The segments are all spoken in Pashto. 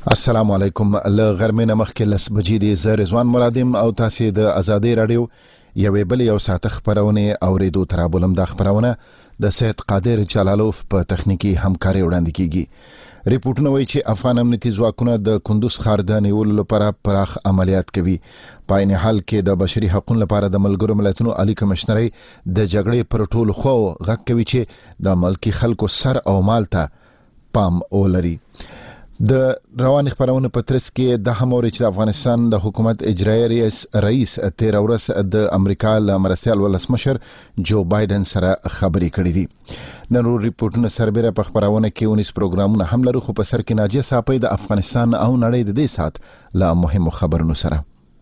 السلام علیکم. له غرمې نه مخکې 10 بجې دي. زه رضوان مرادم او تاسې د ازادي رادیو یوې بلې یو ساعت خپرونې اورېدو ترابولم. د خپرونه د سید قادر جلالوف په تخنیکی همکاري وړاندې کیږي. ریپورتونه وایي چې افغان امنیتي ځواکونه د کندوز ښار د نیولو لپاره پراخ عملیات کوي. په عین حال کې د بشري حقوقو لپاره د ملګرو ملتونو عالی کمشنري د جګړې پر ټولو خو غږ کوي چې د ملکی خلکو سر او مال ته پام ولري. د روان خبرونه په ترڅ کې د هموري چې د افغانستان د حکومت اجرایي رئیس 13 ورځ د امریکا له مرستيال ولسمشر جو بایدن سره خبرې کړې دي. د نور ریپورتونو سربېره په خبرونه کې 19 پروګرامونه هم لرو، خو په سر کې ناجیه صاحب د افغانستان او نړۍ د دې سات له مهمو خبرونو سره.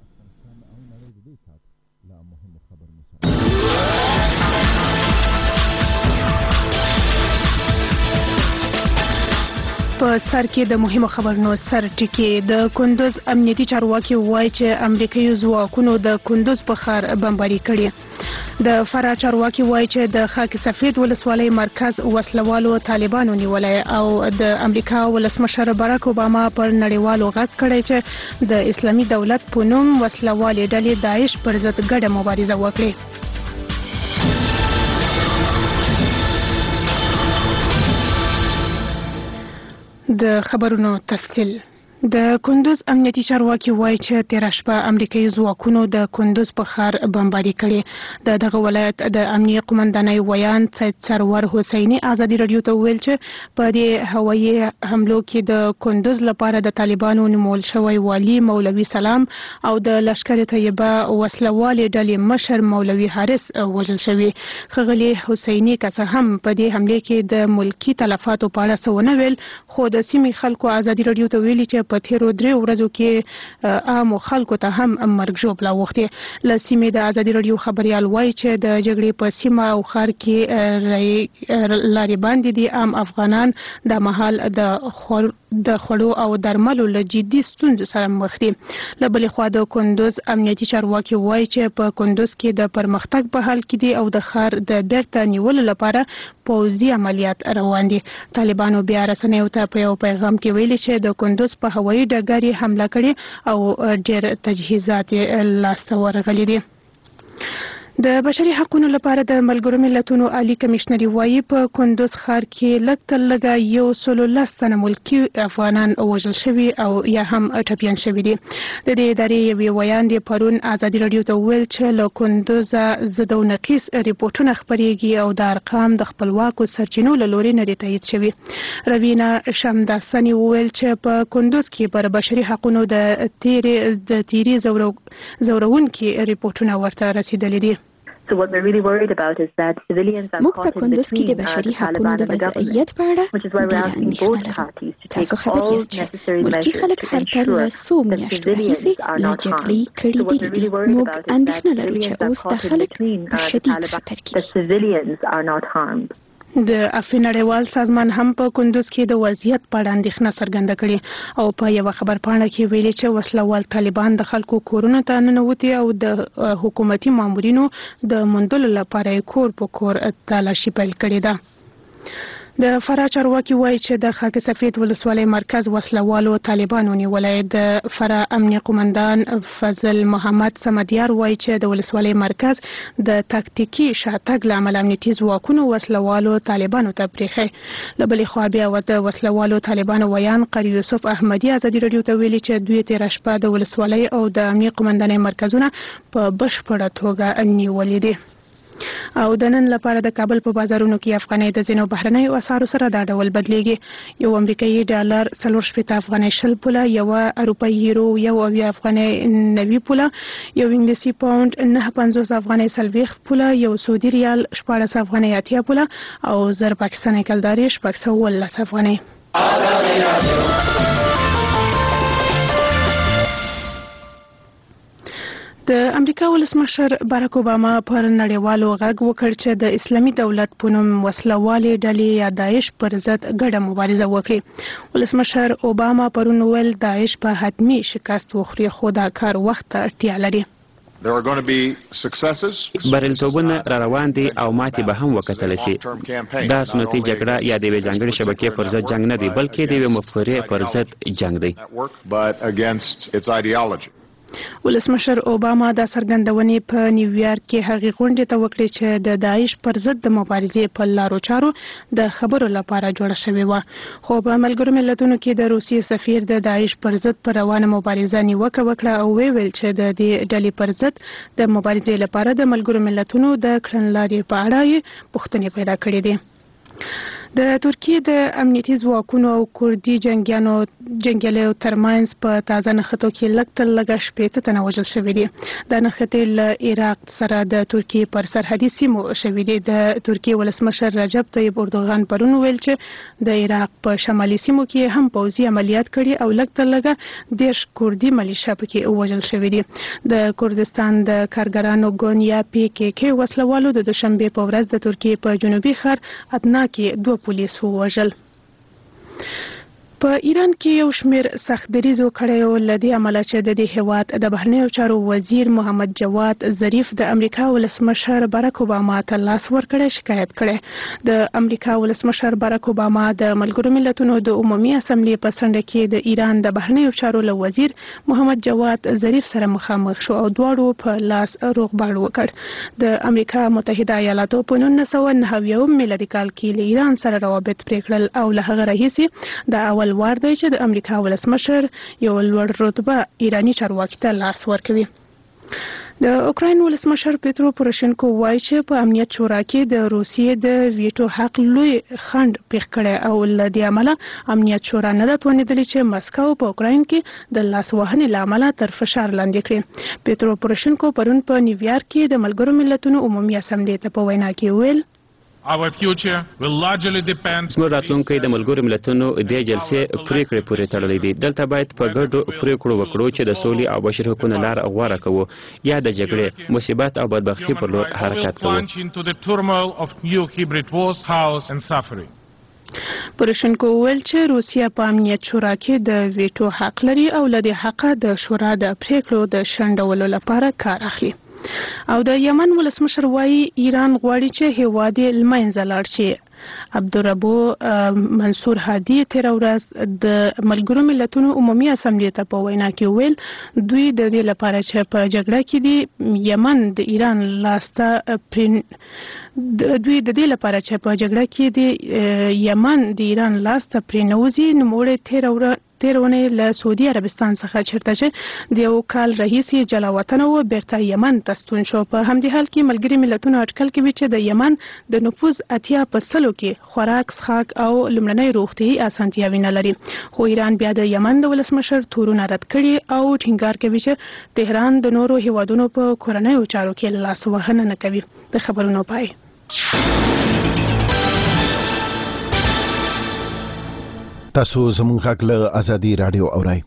په سر کې د مهمو خبرونو سر ټکی. د کندوز امنیتي چارواکي وایي چې امریکایي ځواکونو د کندوز په ښار بمباري کړې. د فرا چارواکي وایي چې د خاک سفید ولسوالۍ مرکز وسلوالو طالبانو نیولای او د امریکا ولسمشر باراک اوباما پر نړیوالو غږ کړی چې د اسلامي دولت په نوم وسلوالې ډلې داعش پر ضد ګډه مبارزه وکړي. د خبرونو تفصیل. د کندوز امنیتي چارواکي وایي چې تیر شپه امریکایي ځواکونو د کندوز په ښار بمباري کړې. د دغه ولایت د امنیه قومندانۍ ویان سید سرور حسیني ازادي رادیو ته ویل چې په دې هوایي حملو کې د کندوز لپاره د طالبانو نومول شوی والي مولوي سلام او د لشکر طیبه وسلوالې ډلې مشر مولوي حارث وژل شوی. ښاغلي حسیني که څه هم په دې حمله کې د ملکی تلفاتو په اړه څه ونه ویل، خو د سیمې خلکو ازادي رادیو ته ویلي چې په تیرو 3 ورځو کې عام خلکو ته هم مرګ ژوبله وختي. له سیمې د ازادي رادیو خبريال وایي چې د جګړې په سیمه او ښار کې لارې باندې دي عام افغانان د مهال د خوړو او درملو له جدي ستونزو سره مخ دي. له بلې خوا د کندوز امنیتي چارواکي وایي چې په کندوز کې د پرمختګ په حال کې دي او د ښار د بیرته نیولو لپاره پوځي عملیات روان دي. طالبانو بیا رسنیو ته په یو پیغام کې ویلي چې د کندوز په هوایي ډګر حمله کړې او ډېر تجهیزات لاسته ورغلي دي. د بشري حقوقو لپاره د ملګرو ملتونو عالی کمشنري وایي په کندوز ښار کې لږ تر لږه 110 تنه ملکی افغانان وژل شوي او یا هم ټپیان شوي دي. د دې ادارې یوې ویان د پرون ازادي رادیو ته ویل چې له کندوز ضد او نقیص ریپورتونه خپرېږي او د ارقام د خپلواکو سرچینو له لوري نه دي تایید شوي. روینا شمداسني ویل چې په کندوز کې پر بشري حقوقو د تیری زورونکي ریپورتونه ورته رسیدلي دي. موږ په کندوز کې د بشري حقوقو د وضعیت په اړه ډېره اندېښنه لرو. تاسو خبر یاست چې ملکي خلک هلته له څو میاشتو راهیسې له جګړې کړي دي. موږ اندېښنه لرو چې اوس دا خلک په شدید خطر کې دي. د افغان نړیوال سازمان هم په کندوز کې د وضعیت په اړه اندېښنه څرګنده کړې او په یو خبر پاڼه کې ویلي چې وسلوال طالبان د خلکو کورونو ته ننوتي او د حکومتي مامورینو د موندلو لپاره کور په کور تلاشي پیل کړې ده. د فرا چارواکي وایي چې د خاک سفید ولسوالۍ مرکز وسلوالو طالبانو نیولای. د فرا امنیه قومندان فضل محمد سمدیار وایي چې د ولسوالۍ مرکز د تاکتیکي شاتګ له امله امنیتي ځواکونو وسلوالو طالبانو ته پرېښی. له بلې خوا بیا د وسلوالو طالبانو ویان قاری یوسف احمدي ازادي رادیو ته ویلي چې دوی تیر شپه د ولسوالۍ او د امنیه قومندانۍ مرکزونه په بشپړه توګه نیولي دي. او د نن لپاره د کابل په بازارونو کې افغانۍ د ځینو بهرنیو اسعارو سره دا ډول بدلیږي. یو امریکایي ډالر 4.8 افغانۍ 20 پوله، یو اروپایي یورو 1 افغانۍ 90 پوله، یو انګلیسي پاوند 9.50 افغانۍ 40 پوله، یو سعودي ریال 14 افغانۍ 80 پوله او زر پاکستاني کلداري 15 افغانۍ. د امریکا ولسمشر باراک اوباما پر نړیوالو غږ وکړ چې د اسلامي دولت په نوم وسلوالې ډلې یا داعش پر ضد ګډه مبارزه وکړي. ولسمشر اوباما پرون ویل داعش په حتمی شکست وخوري، خو دا کار وخت ته اړتیا لري. بریالیتوبونه را روان دي او ماتې به هم وکتلی سي. دا سنتي جګړه یا د یوې ځانګړې شبکې پر ضد جنګ نه دی، بلکې د یوې مفکورې پر ضد جنګ دی. ولسمشر اوباما دا څرګندونې په نیویارک کې هغې غونډې ته وکړې چې د داعش پر ضد د مبارزې په لارو چارو د خبرو لپاره جوړه شوې وه. خو په ملګرو ملتونو کې د روسیې سفیر د داعش پر ضد پر روانه مبارزه نیوکه وکړه او ویل چې د دې ډلې پر ضد د مبارزې لپاره د ملګرو ملتونو د کړنلارې په اړه یې پوښتنې پیدا کړې دي. د ترکیې د امنیتي ځواکونو او کوردي جنګیالیو ترمنځ په تازه نښتو کې لږ تر لږه 80 تنه وژل شوي دي. دا نښتې له عراق سره د ترکیې پر سرحدي سیمو شوي دي. د ترکیې ولسمشر رجب طیب اردوغان پرون ویل چې د عراق په شمالي سیمو کې هم پوځي عملیات کړي او لږ تر لږه 10 کوردي ملیشه پکې وژل شوي دي. د کردستان د کارګرانو ګوند یا PKK وسلوالو د دوشنبه په ورځ د ترکیې په جنوبي ښار ادنا کې 2 پولیس ووژل. په ایران کې یو شمېر سخت دریزو کړیو لدې عمله چې د دې هیواد د بهرنیو چارو وزیر محمد جواد ظریف د امریکا ولسمشر باراک اوباما ته لاس ورکړی شکایت کړی. د امریکا ولسمشر باراک اوباما د ملګرو ملتونو د عمومي اسمبلې په څنډه کې د ایران د بهرنیو چارو له وزیر محمد جواد ظریف سره مخامخ شو او دواړو په لاس روغبړ وکړ. د امریکا متحده ایالاتو په 1990 میلادي کال کې له ایران سره روابط پرې کړل او له هغه راهیسې د اول وار دی چې د امریکا ولسمشر یو لوړ رتبه ایرانی چارواکي ته لاس ورکوي. د اوکراین ولسمشر پیترو پوروشنکو وایي چې په امنیت شورا کې د روسیې د ویټو حق لوی خنډ پیښ کړی او له دې عمله امنیت شورا نه ده توانېدلې چې مسکو په اوکراین کې د لاس وهنې له امله تر فشار لاندې کړي. پیترو پوروشنکو پرون په نیویارک کې د ملګرو ملتونو عمومي اسمبلې ته په وینا کې ویل زموږ راتلونکی د ملګرو ملتونو د جلسې پریکړې پورې تړلی دی. دلته باید په ګډو پریکړو وکړو چې د سولې او بشري حقوقو لار غوره کوو یا د جګړې، مصیبت او بدبختي پر لور حرکت کوو. پوروشنکو ویل چې روسیا په امنیت شورا کې د ویټو حق لري او له دې حقه د شورا د پریکړو د شنډولو لپاره کار اخلي. او د یمن ولسمشر وایي ایران غواړي چې هیواد یې له منځه لاړ شي. عبدالربو منصور هادي تیر ورځ د ملګرو ملتونو عمومي اسمبلې ته په وینا کې ویل دوی د دې لپاره چې په جګړه کې د یمن د ایران لاسته پرېنوځي نوموړی تیر ونې له سعودي عربستان څخه چیرته چې د یو کال راهیسې جلاوطنه و بیرته یمن ته ستون شو. په همدې حال کې ملګري ملتونو اټکل کوي چې د یمن د نفوذ 80% کې خوراک، څښاک او لومړنۍ روغتیايي اسانتیاوې نه لري. خو ایران بیا د یمن د ولسمشر تورونه رد کړي او ټینګار کوي چې تهران د نورو هیوادونو په کورنیو چارو کې لاس وهنه نه کوي. د خبرونو پای. تاسو زموږ غږ له ازادي رادیو اورئ.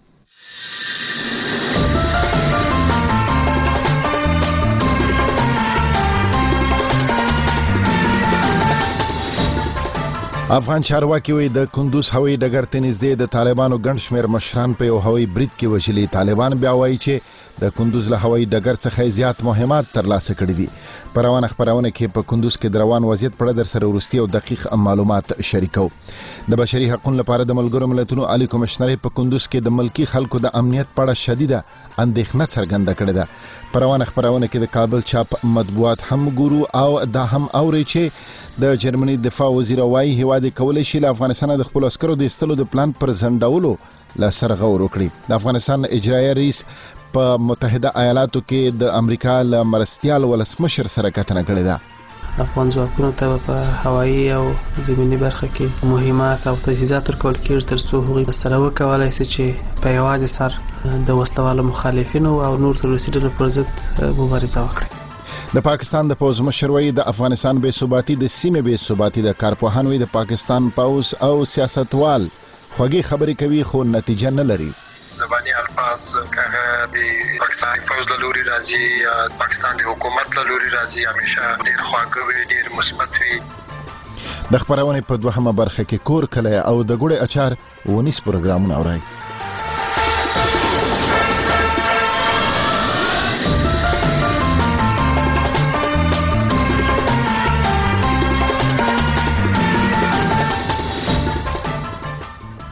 افغان چارواکي وایي د کندوز هوایي ډګر ته نږدې د طالبانو ګڼ شمېر مشران په یو هوایي برید کې وژلي. طالبان بیا وایي چې د کندوز له هوایي ډګر څخه زیات مهمات ترلاسه کړي دي. په روانه خبرونه کې په کندوز کې د روان وضعیت په اړه در سره وروستي او دقیق معلومات شریکو. د بشري حقوقو لپاره د ملګرو ملتونو عالی کمشنر په کندوز کې د ملکی خلکو د امنیت په اړه شدیده اندېښنه څرګنده کړې ده. په روانه خبرونه کې د کابل چاپ مطبوعات هم ګورو او دا هم اوري چې د جرمني دفاع وزیر وايي هیواد کولای شي له افغانستان د خپل عسکرو د استلو د پلان پر ځنډولو لا سرغور وکړي. د افغانستان اجرایي رئیس په متحده ایالاتو کې د امریکا له مرستیال ولسمشر سره کتنه کړې ده. افغان ځواکونو ته په هوایي او زمینی برخه کې مهمات او تجهیزات ورکول کېږي ترڅو هغوی سره وکولای شي چې په یوازې سر د وسلوالو مخالفینو او نور تروریستي ډلو پر ضد مبارزه وکړي. د پاکستان د پوز مشر وایي د افغانستان بې ثباتي د سیمې بې ثباتي د کارپوهان وایي د پاکستان پوز او سیاستوال خوږې خبرې کوي خو نتیجه نه لري. زبانی الفاظ کاغه د پاکستان فوج له لوري راځي یا پاکستان د حکومت له لوري راځي همیشه ډیر خواږه وي، ډیر مثبت وي. د خبرونه په دوهمه برخه کې کور کله او د ګوړې اچار ونیس پروګرامونه اورئ.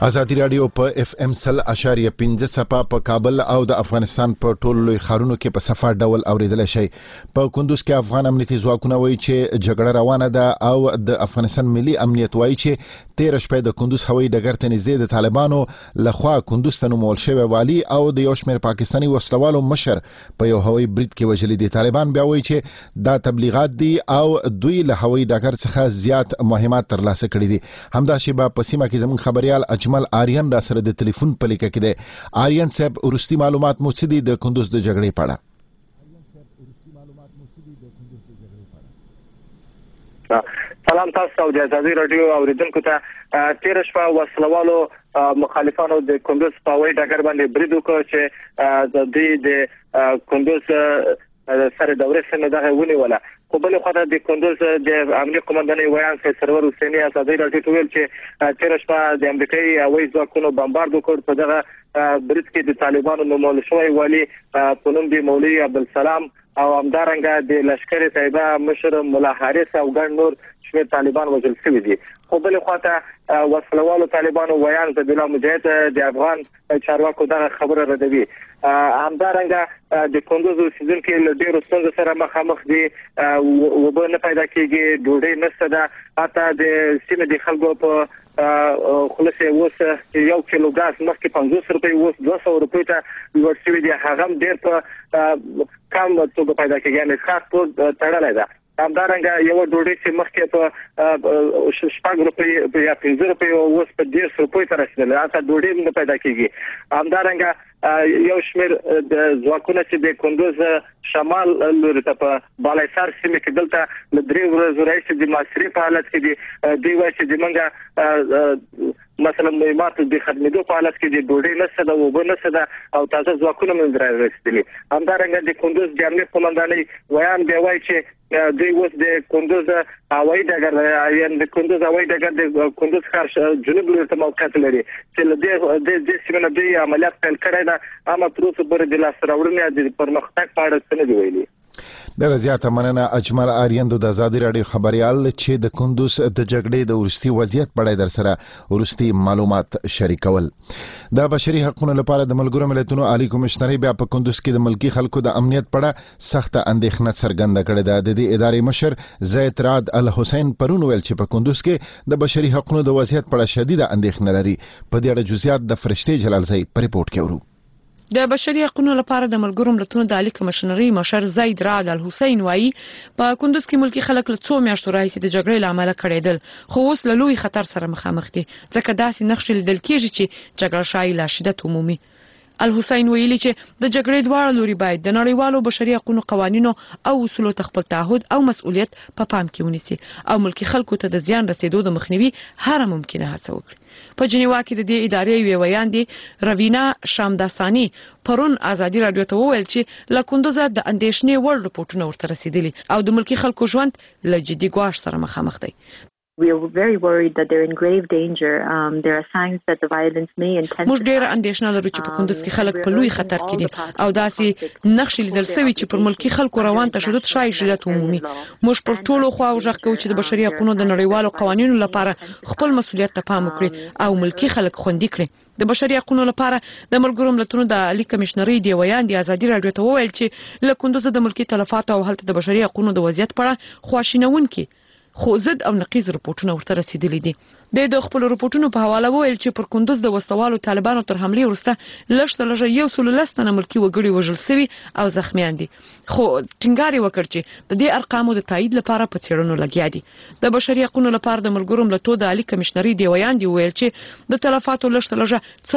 ازادي رادیو په اف ام 100.5 صفه په کابل او د افغانستان په ټولو لوی ښارونو کې په صفه ډول اوریدل شي. په کندوز کې افغان امنیتي ځواکونه وایي چې جګړه روانه ده او د افغانستان ملي امنیت وایي چې 13 شپې د کندوز هوایي ډګر ته نږدې د طالبانو لخوا کندوز ته نومول شوی والی او د یو شمېر پاکستاني وسلوالو مشر په یو هوایي برید کې وژل دي. طالبان بیا وایي چې دا تبلیغات دي او دوی له هوایي ډګر څخه زیات مهمات ترلاسه کړي دي. همداشي په سیمه کې زموږ خبريال اجمل آریان را سره د ټلیفون په لیکه کې دی. آریان صاحب ورستي معلومات مو څه دي د کندوز د جګړې په اړه؟ سلام تاسو د ازادي رادیو اوریدونکو ته 13 شپه وسلوالو مخالفانو د کندوز په وای ډګر باندې برید وکړ چې د دې د کندوز سره دورې سره دغه ونیوله. خو بل خو د کندوز د امنیه قومندانۍ ویان سرور حسیني ازادي رادیو ویل چې 13 شپه د امریکایي هوایي ځواکونو بمبارد وکړ په دغه برید کې د طالبانو نومول شوی والی په نوم دی مولوي عبدالسلام او همدارنګه د لشکر طیبه مشر مولا حارث او ګڼ نور شمېر طالبان وژل شوي دي. خو بل خواته وسلوالو طالبانو ویان د بلا مجاهد د افغان چارواکو دغه خبره ردوي. همدارنګه د کندوز اوسیدونکو له ډیرو ستونزو سره مخامخ دي، وبه نه پیدا کیږي، ډوډۍ نشته ده، حتی د سیمې د خلکو په خلاصه اوس یو کیلو ګاز مخکې 50 روپۍ اوس 200 روپۍ ته لوړ شوی دی. هغه ډیر په کم توګه پیدا کیږي، یعنی خاص توګه تړلې ده. همدارنګه یو ډوډۍ چې مخکې په 6 روپۍ یا 15 روپۍ اوس په 100 روپۍ ته رسیدلې، هغه ډوډۍ نه پیدا کیږي. همدارنګه یو شمېر د ځواکونه چې د کندوز شمال لوري ته په بالایسار سیمه کې دلته له 3 ورځې راځي د ماسري په حالت کې دي. دوی وایي چې د منګه مثلا مهمات د خدمتو په حالت کې د ډوډۍ نشته ده، وبه نشته ده او تازه ځواکونه من راځي. همدارنګه د کندوز د امنیه قومندانۍ ویان دی وایي چې دوی اوس د کندوز هوایي ډګر یا د کندوز هوایي ډګر د کندوز ښار جنوب لوري ته موقعیت لري چې د سیمه دوی عملیات پیل کړی ده، اما تر اوسه پورې د لاس راوړنې د پرمختګ په اړه څه نه دی ویلي. ډېره زیاته مننه اجمل آریان د ازادي رادیو خبريال چې د کندوز د جګړې د ورستي وضعیت په اړه در سره ورستي معلومات شریکول. د بشري حقوقو لپاره د ملګرو ملتونو عالی کمشنر بیا په کندوز کې د ملکی خلکو د امنیت په اړه سخت اندېښنه څرګنده کړې ده. د دې ادارې مشر زید راد الحسین پرون ویل چې په کندوز کې د بشري حقوقو د وضعیت په اړه شدید اندېښنه لري. په دې اړه جزئیات د فرشتي جلالزی په ریپورت کې ورو. د بشري حقوقو لپاره د ملګرو ملتونو د عالی کمشنري مشر زید راد الحسین وایي په کندوز کې ملکی خلک له 2 میاشتو راهیسې د جګړې لامل کړېدل، خو اوس له لوی خطر سره مخامخ دي ځکه داسې نقشې لیدل کېږي چې جګړه شایي لا شدت عمومي. الحسین ویلي چې د جګړې دواړه لوري باید د نړیوالو بشري حقوقو قوانینو او اصولو ته خپل تعهد او مسؤلیت په پام کې ونیسي او ملکی خلکو ته د زیان رسیدو د مخنیوي هر ممکنه هڅه وکړي. په جنیوا کې د دې ادارې یو ویان دي روینا شامداسانی پرون ازادي رادیو ته وویل چې له کندوزه د اندېښنې وړ رپورټونه ورته رسیدلي او د ملکی خلکو ژوند له جدي ګواښ سره مخامخ دی. We are very worried that they're in grave danger. There are signs that the violence may intensify. موږ ډېر اندېښنه لرو چې په کندوز کې خلک په لوی خطر کې دي او داسې نقشې لیدل شوي چې پر ملکی خلکو روان تشدد شایي شدت عمومي. موږ پر ټولو خواو غږ کوو چې د بشري حقوقو د نړیوالو قوانینو لپاره خپل مسؤلیت ته پام وکړي او ملکی خلک خوندي کړي. د بشري حقوقو لپاره د ملګرو ملتونو د عالی کمشنري دی ویان دی ازادي رادیو ته وویل چې له کندوز د ملکی تلفات او هلته د بشري حقوقو د وضعیت په اړه خواشینونکي خو ضد او نقیض رپورټونه ورته رسیدلي دي. د خپل رپورټونو په حواله وویل چې پر کندوز د وسوالو طالبانو تر حمله وروسته لږ 110 تنه ملکی وګړي وژل شوي او زخمیان دي، خو ټینګار وکړ چې د دې ارقامو د تایید لپاره په څېړنو لګیا دي. د بشري حقوقو لپاره د ملګرو ملتونو د عالی کمشنري دی ویان دی ویل چې د تلفاتو لږ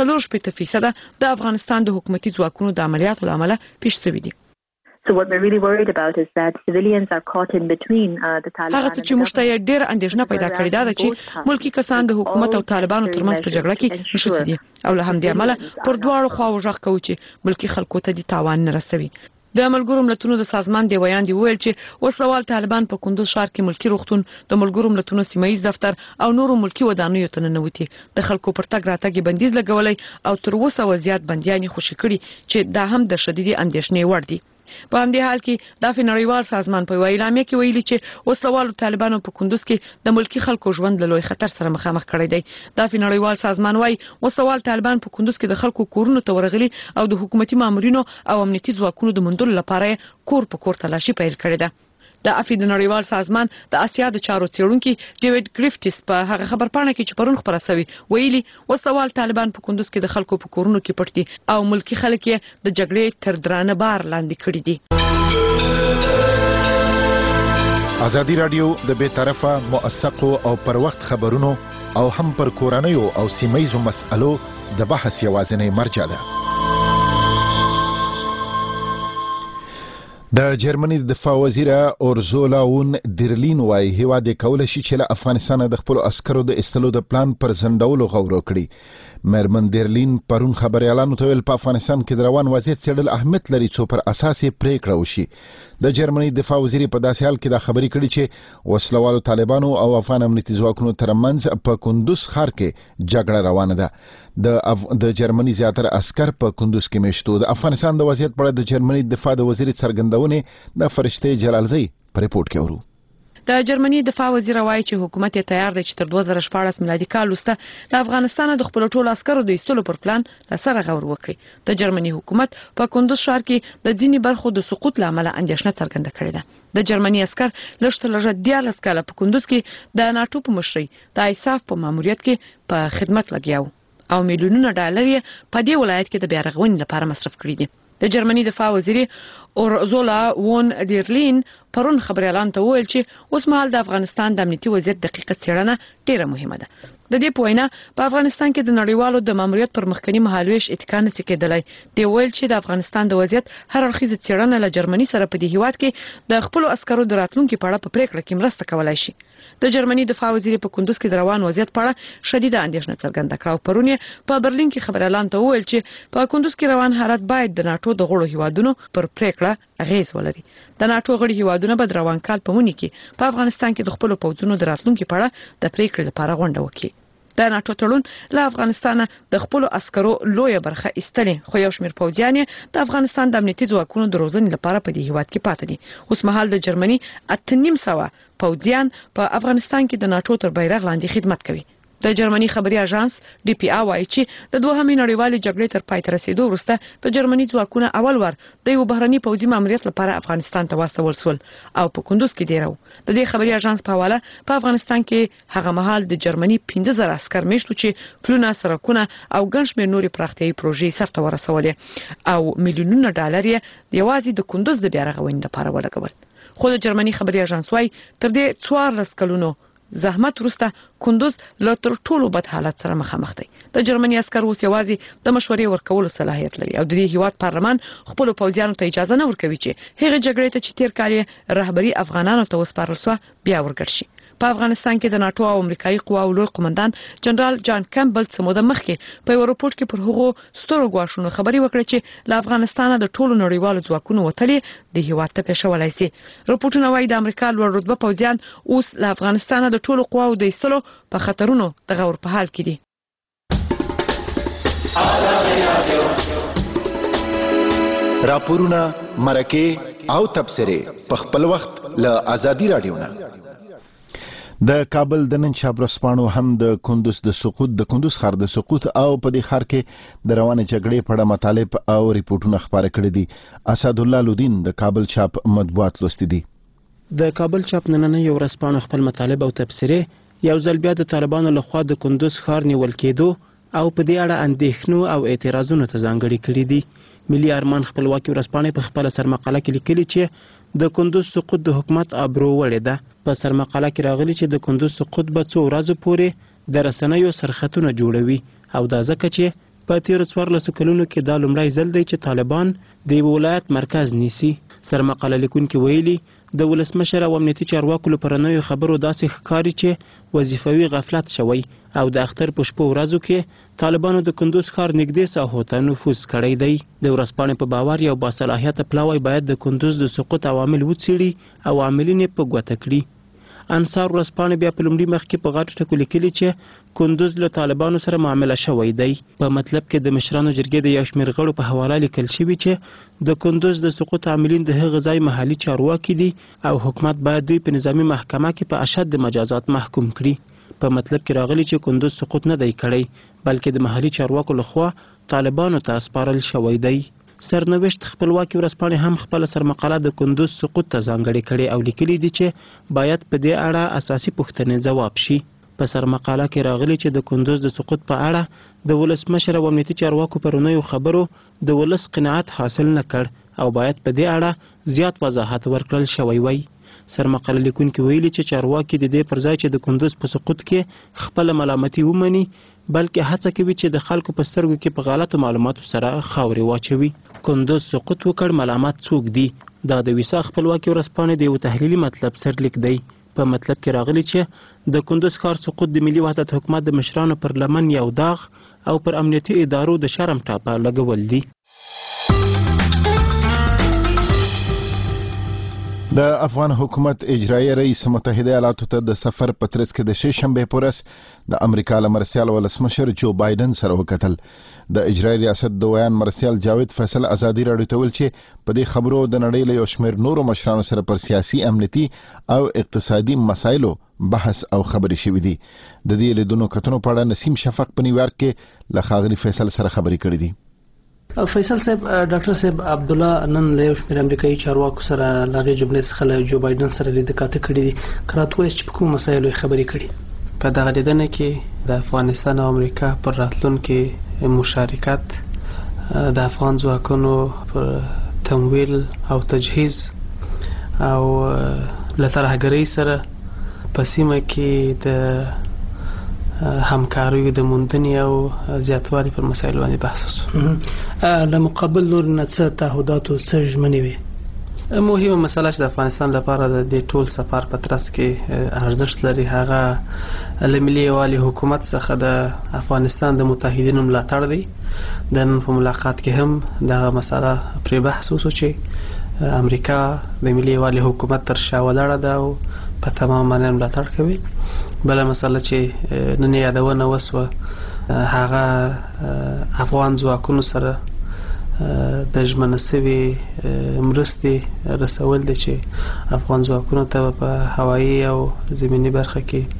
40% د افغانستان د حکومتي ځواکونو د عملیاتو لامل پیښ شوي دي. So what we're really worried about is that civilians are caught in between the Taliban. هغه چې موږ ته ډېر اندېښنه پیدا کړې ده چې ملکی کسان د حکومت او طالبانو ترمنځ په جګړه کې نښتي دي او له همدې امله پر دواړو خواو غږ کوي چې ملکی خلکو ته د تاوان نه رسوي. د ملګرو ملتونو د سازمان دی ویان دی ویل چې وسلوال طالبان په کندوز ښار کې ملکی روغتون، د ملګرو ملتونو سیمایي دفتر او نورو ملکی ودانیو ته ننوتي، د خلکو پر تګ راتګ بندیز لګولای او تر اوسه وضعیت بندیان خوشی کړي چې دا هم د شدید اندېښنې وړ دي. په همدې حال کې د نړیوال سازمان په اعلامیه کې ویلي چې وسلوالو طالبانو په کندوز کې د ملکی خلکو ژوند له لوی خطر سره مخامخ کړی دی. د نړیوال سازمان وايي وسلوال طالبان په کندوز کې د خلکو کورونو ته ورغلي او د حکومتي مامورینو او امنیتي ځواکونو د موندلو لپاره کور په کور تلاشي پیل کړې ده. د د نړیوال سازمان د آسیا د چارو څېړونکي ډیوډ ګریفټس په هغه خبرپاڼه کې چې پرون خبره شوې ویلي وسلوال طالبان په کندوز کې د خلکو په کورونو کې پټ دي او ملکی خلک یې د جګړې تر درانه بار لاندې کړي دي. ازادي رادیو د بې طرفه موثقو او پر وخت خبرونو او هم پر کورنیو او سیمایزو مسألو د بحث یوازینی مرجع ده. د جرمني د دفاع وزیر اورزولا وون درلین وايي هیواد کولای شي چې له افغانستان د خپل عسکرو د استلو د پلان پر ځنډولو غور وکړي. مېرمن درلین پرون خبريالانو ته ویل په افغانستان کې د روان وضعیت څېړل اهمیت لري څو پر اساس پریکړه وشي. د جرمني دفاع وزیر په داسې حال کې دا خبرې کړې چې وسلوالو طالبانو او افغان امنیتي ځواکونو ترمنځ په کندوز ښار کې جګړه روانه ده. د جرمني زیاتره عسكر په کندوز کې مشتو. د افغانستان د وضعیت په اړه د جرمني دفاع د وزیر څرګندونه د فرشته جلالزی په ریپورت کې ورو. د جرمني دفاع وزیر وايي چې حکومت یې تیار دی چې تر 2014 میلادي کال وروسته د افغانستان د خپل ټولو عسکرو د ایستلو پر پلان لسره غور وکړي. د جرمني حکومت په کندوز ښار کې د ځینې برخو د سقوط لامل اندېښنه څرګنده کړې ده. د جرمني عسكر لږ 14 کاله په کندوز کې د ناتو په مشرۍ د ایساف په ماموریت کې په خدمت لګیاو او میلیونونه ډالر یې په دې ولایت کې د بیارغونې لپاره مصرف کړي دي. د جرمني دفاع وزیر اورزولا وون درلین پرون خبريالان ته ویل چې اوس مهال د افغانستان د امنیتي وضعیت دقیقه څېړنه ډیره مهمه ده. د دې په وینا په افغانستان کې د نړیوالو د ماموریت پر مخکنی مهالويش اتکا نه کېدلای. دی ویل چې د افغانستان د وضعیت هر اړخیزه څېړنه له جرمني سره په دې هیواد کې د خپل عسکرو د راتلونکو په اړه په پریکړه کې مرسته کولای شي. د جرمني دفاع وزیر په کندوز کې د روان وضعیت په اړه شدیده اندېښنه څرګنده کړه او پرون په برلین کې خبريالان ته ویل چې په کندوز کې روان حالت باید د ناتو د غړو هیوادونو پر پریکړه اغیز ولري. د ناتو غړي هیوادونه به روان کال په مونږ کې په افغانستان کې د خپل پوځونو د راتلونکو په اړه د پریکړې لپاره غونډه وکړي. د ناتو تړون له افغانستان د خپل عسکرو لویه برخه ایستلې خو یو شمېر پوځیان د افغانستان د امنیتي ځواکونو د روزنې لپاره په دې هیواد کې پاتې دي. اوس مهال د جرمني 8.5 پوځیان په افغانستان کې د ناتو تر بیرغ لاندې خدمت کوي. د جرمني خبري اژانس ډي پی ا وايي چې د دوهمې نړیوالې جګړې تر پای ته رسیدو وروسته د جرمني ځواکونه اول ور د یو بهرني پوځي ماموریت لپاره افغانستان ته واستول شول او په کندوز کې دیرو. د دې خبري اژانس په حواله په افغانستان کې هغه مهال د جرمني 15000 عسكر مشتو چې پلونه سرکونه او ګڼ شمېر نوري پراختیايي پروژې سرته ورسولې او میلیونونه ډالر یې یوازې د کندوز د بیارغونې لپاره ولګول. خو د جرمني خبري اژانس وايي تر دې 14 کلونو زحمت وروسته کندوز له تر ټولو بد حالت سره مخامخ دی. د جرمني عسكر اوس یوازې د مشورې ورکولو صلاحیت لري او د دې هیواد پارلمان خپل پوځیانو ته اجازه نه ورکوي چې هغه جګړې ته چې تیر کال رهبری افغانانو ته وسپارل شو بیا ورګرځي. په افغانستان کې د ناتو او امریکایي قواو لوی قومندان جنرال جان کیمبل څه موده مخکې په یو رپورت کې پر هغو سترو ګواښونو خبري وکړه چې له افغانستانه د ټولو نړیوالو ځواکونو وتلې د هیواد ته پېښولای شي. رپورټونه وايي د امریکا لوړ رتبه پوځیان اوس له افغانستانه د ټولو قواو د ایستلو په خطرونو د غور په حال کې دي. راپورونه مرکه او تبصره په خپل وخت له ازادي رادیو نه. د کابل د نن شابرسپانو هم د کندوز ښار د سقوط او په دې ښار کې د روانه جګړې په اړه مطالب او ریپورتونه خبره کړي دي. اسد الله لودین د کابل چاپ مطبوعات لوستي دي. د کابل چاپ نننۍ ورځپاڼه خپل مطالب او تبصره یو ځل بیا د طالبانو لخوا د کندوز ښار نیول کېدو او په دې اړه اندېښنو او اعتراضونو ته ځانګړي کړي دي. ملي ارمان خپلواکي ورځپاڼه په خپل سرمقاله کې لیکلي چې د کندوز سقوط د حکومت ابرو وړې ده. په سرمقاله کې راغلي چې د کندوز سقوط به څو ورځې پورې د رسنیو سرخطونه جوړوي او دا ځکه چې په تیرو 14 کلونو کې دا لومړی ځل دی چې طالبان د ولایت مرکز نیسي. سرمقاله لیکونکي ویلي د ولسمشر او امنیتي چارواکو لپاره خبرو داسې ښکاري چې وظیفوي غفلت شوی او د اختر په شپو ورځو کې طالبانو د کندوز ښار نږدې ساحو ته نفوذ کړی دی. د ورځپاڼې په باور یو باصلاحیته پلاوی باید د کندوز د سقوط عوامل وڅېړي او عاملین یې په ګوته کړي. انصار ورځپاڼې بیا په لومړي مخ کې په غاټو ټکو لیکلي چې کندوز له طالبانو سره معامله شوی دی. په مطلب کې د مشرانو جرګې د یو شمېر غړو په حواله لیکل شوي چې د کندوز د سقوط عاملین د هغه ځای محلي چارواکي دي او حکومت باید دوی په نظامی محکمه کې په اشد مجازات محکوم کړي. په مطلب کې راغلي چې کندوز سقوط نه دی کړی بلکې د محلي چارواکو لخوا طالبانو ته سپارل شوی دی. سرنوشت خپلواکي ورځپاڼې هم خپل سرمقاله د کندوز سقوط ته ځانګړې کړې او لیکلي دي چې باید په دې اړه اساسي پوښتنې ځواب شي. په سرمقاله کې راغلي چې د کندوز د سقوط په اړه د ولسمشر او امنیتي چارواکو پرونیو خبرو د ولس قناعت حاصل نه کړ او باید په دې اړه زیات وضاحت ورکړل شوی وای. سرمقاله لیکونکي ویلي چې چارواکي د دې پر ځای چې د کندوز په سقوط کې خپل ملامتي ومني بلکې هڅه کوي چې د خلکو په سترګو کې په غلطو معلوماتو سره خاورې واچوي. کندوز سقوط وکړ ملامت څوک دي؟ دا د ویسا خپلواکي ورځپاڼې د یو تحلیلي مطلب سرلیک دی. په مطلب کې راغلي چې د کندوز ښار سقوط د ملي وحدت حکومت د مشرانو پر لمن یو داغ او پر امنیتي ادارو د شرم ټاپه لګول دي. د افغان حکومت اجرایي رئیس متحده ایالاتو ته د سفر په ترڅ کې د شنبه پورس د امریکا له مرستیال ولسمشر جو بایدن سره وکتل. د اجرایي ریاست د ویان مرستیال جاوید فیصل ازادي راډیو ته ویل چې په دې خبرو د نړۍ له یو شمېر نورو مشرانو سره پر سیاسي امنیتي او اقتصادي مسایلو بحث او خبرې شوې دي. د دې لیدونو کتنو په اړه نسیم شفق په نیویارک کې له ښاغلي فیصل سره خبرې کړې دي. فیصل صاحب، ډاکټر صاحب عبدالله نن له یو شمېر امریکایي چارواکو سره لاغې جملې څخه له جو بایدن سره لیدنه کاته کړې دي. کراته وایي چې په کوم مسایلو خبرې کړي؟ په دغه لیدنه کې د افغانستان او امریکا پر راتلونکي مشارکت، د افغان ځواکونو پر تمویل او تجهیز او له ترهګرۍ سره په سیمه کې د همکاریو د موندنې او زیاتوالي پر مسایلو باندې بحث وشو. له مقابل نور نه څه تعهدات او څه ژمنې وي؟ مهمه مسله چې د افغانستان لپاره د دې ټول سفر په ترڅ کې ارزښت لري هغه له ملي یووالي حکومت څخه د افغانستان د متحدینو ملاتړ دی. د نن په ملاقات کې هم دغه مسله پرې بحث وشو چې امریکا د ملي یووالي حکومت تر شا ولاړه ده او په تمام معنی ملاتړ کوي. بله مسله چې نن یادونه وسوه هغه افغان ځواکونو سره د ژمنه شوې مرستې رسول دي چې افغان ځواکونو ته په هوایي او زمینی برخه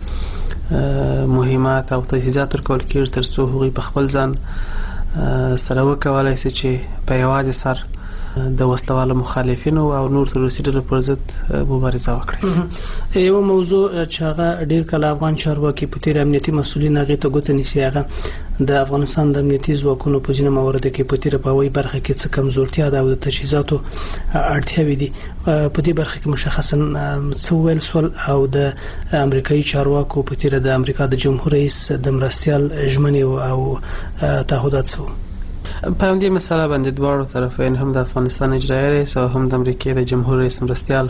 کې مهمات او تجهیزات ورکول کېږي تر څو هغوی په خپل ځان سره وکولای شي چې په یوازې سر د وسلوالو مخالفینو او نور تروریستي ډلو پر ضد مبارزه وکړي. یو موضوع چې هغه ډیر کله افغان چارواکي په تیر امنیتي مسؤلین هغه ته ګوته نیسي، هغه د افغانستان د امنیتي ځواکونو په ځینو مواردو کې په تیر په هوایي برخه کې څه کمزورتیا ده او د تجهیزاتو اړتیاوې دي. په دې برخه کې مشخصا څه ویل سول او د امریکایي چارواکو په تیر د امریکا د جمهور رئیس د مرستیال ژمنې او تعهدات څه؟ په همدې مسله باندې دواړو طرفین هم د افغانستان اجرایي رئیس او هم د امریکې د جمهور رئیس مرستیال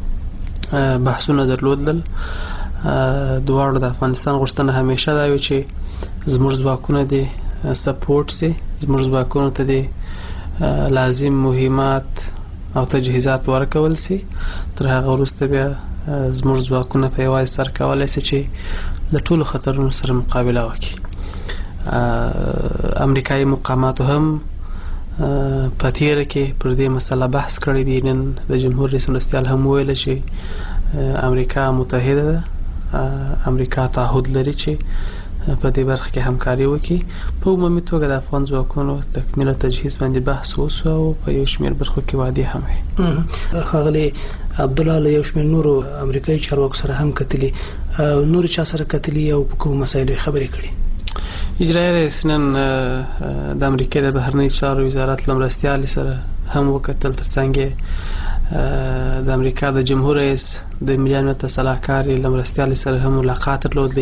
بحثونه درلودل. دواړو د افغانستان غوښتنه همیشه دا وي چې زموږ ځواکونه دې سپورټ سي، زموږ ځواکونو ته دې لازم مهمات او تجهیزات ورکول سي. تر هغه وروسته بیا زموږ ځواکونه په یوازې سر کولی سي چې له ټولو خطرونو سره مقابله وکړي. امریکایي مقاماتو هم په تیره کې پر دې مسله بحث کړی دی. نن د جمهور رئیس مرستیال هم ویل چې امریکا متحده ده، امریکا تعهد لري چې په دې برخه کې همکاري وکړي. په عمومي توګه د افغان ځواکونو تکمیل او تجهیز باندې بحث وشو او په یو شمېر برخو کې وعدې هم وي. ښاغلي عبدالله له یو شمېر نورو امریکایي چارواکو سره هم کتلي، نور چا سره کتلي او په کومو مسایلو خبرې کړي؟ اجرایي رئیس نن د امریکې د بهرنیو چارو وزارت له مرستیال سره هم وکتل، ترڅنګ د امریکا د جمهور رئیس د ملي امنیت سلاکار له مرستیال سره هم ملاقات درلود.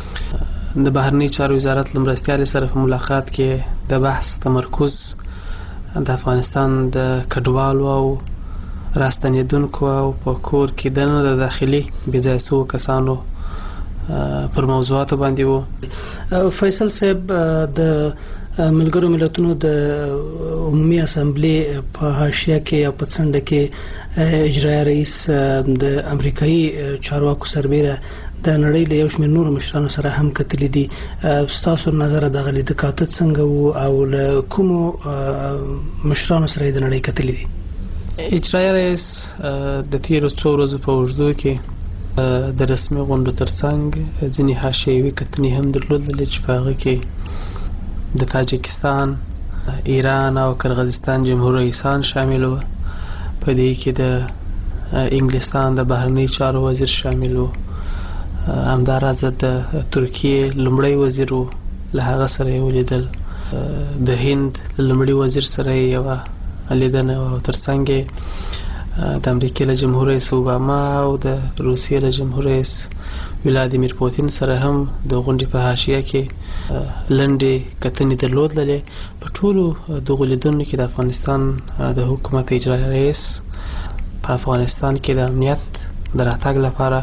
د بهرنیو چارو وزارت له مرستیال سره په ملاقات کې د بحث تمرکز د افغانستان د کډوالو او راستنیدونکو او په کور کې د داخلي بې ځایه شوو کسانو پر موضوعاتو باندې وو. فیصل صاحب، د ملګرو ملتونو د عمومي اسامبلې په حاشیه کې یا په څنډه کې اجرایي رئیس د امریکایي چارواکو سربېره د نړۍ له یو شمېر نورو مشرانو سره هم کتلي دي. ستاسو نظر دغه لیدکاته څنګه وو او له کومو مشرانو سره د نړۍ کتلي دي؟ اجرایي رئیس د تیرو څو ورځو په اوږدو کې د رسمي غونډو ترڅنګ ځینې حاشیوي کتنې هم درلودلې چې په هغه کې د تاجکستان، ایران او قرغیزستان جمهور رئیسان شامل وو. په دې کې د انګلستان د بهرنی چارو وزیر شامل وو. همداراز د ترکیې لومړی وزیر وو، له هغه سره یې ولیدل. د هند لومړي وزیر سره یې لیدنه او ترڅنګ د امریکا له جمهور رئیس اوباما او د روسیې له جمهور رئیس ولادیمیر پوتین سره هم د غونډې په حاشیه کې لنډې کتنې درلودلې. په ټولو دغو لیدنو کې د افغانستان د حکومت اجرایي رئیس په افغانستان کې د امنیت د راتګ لپاره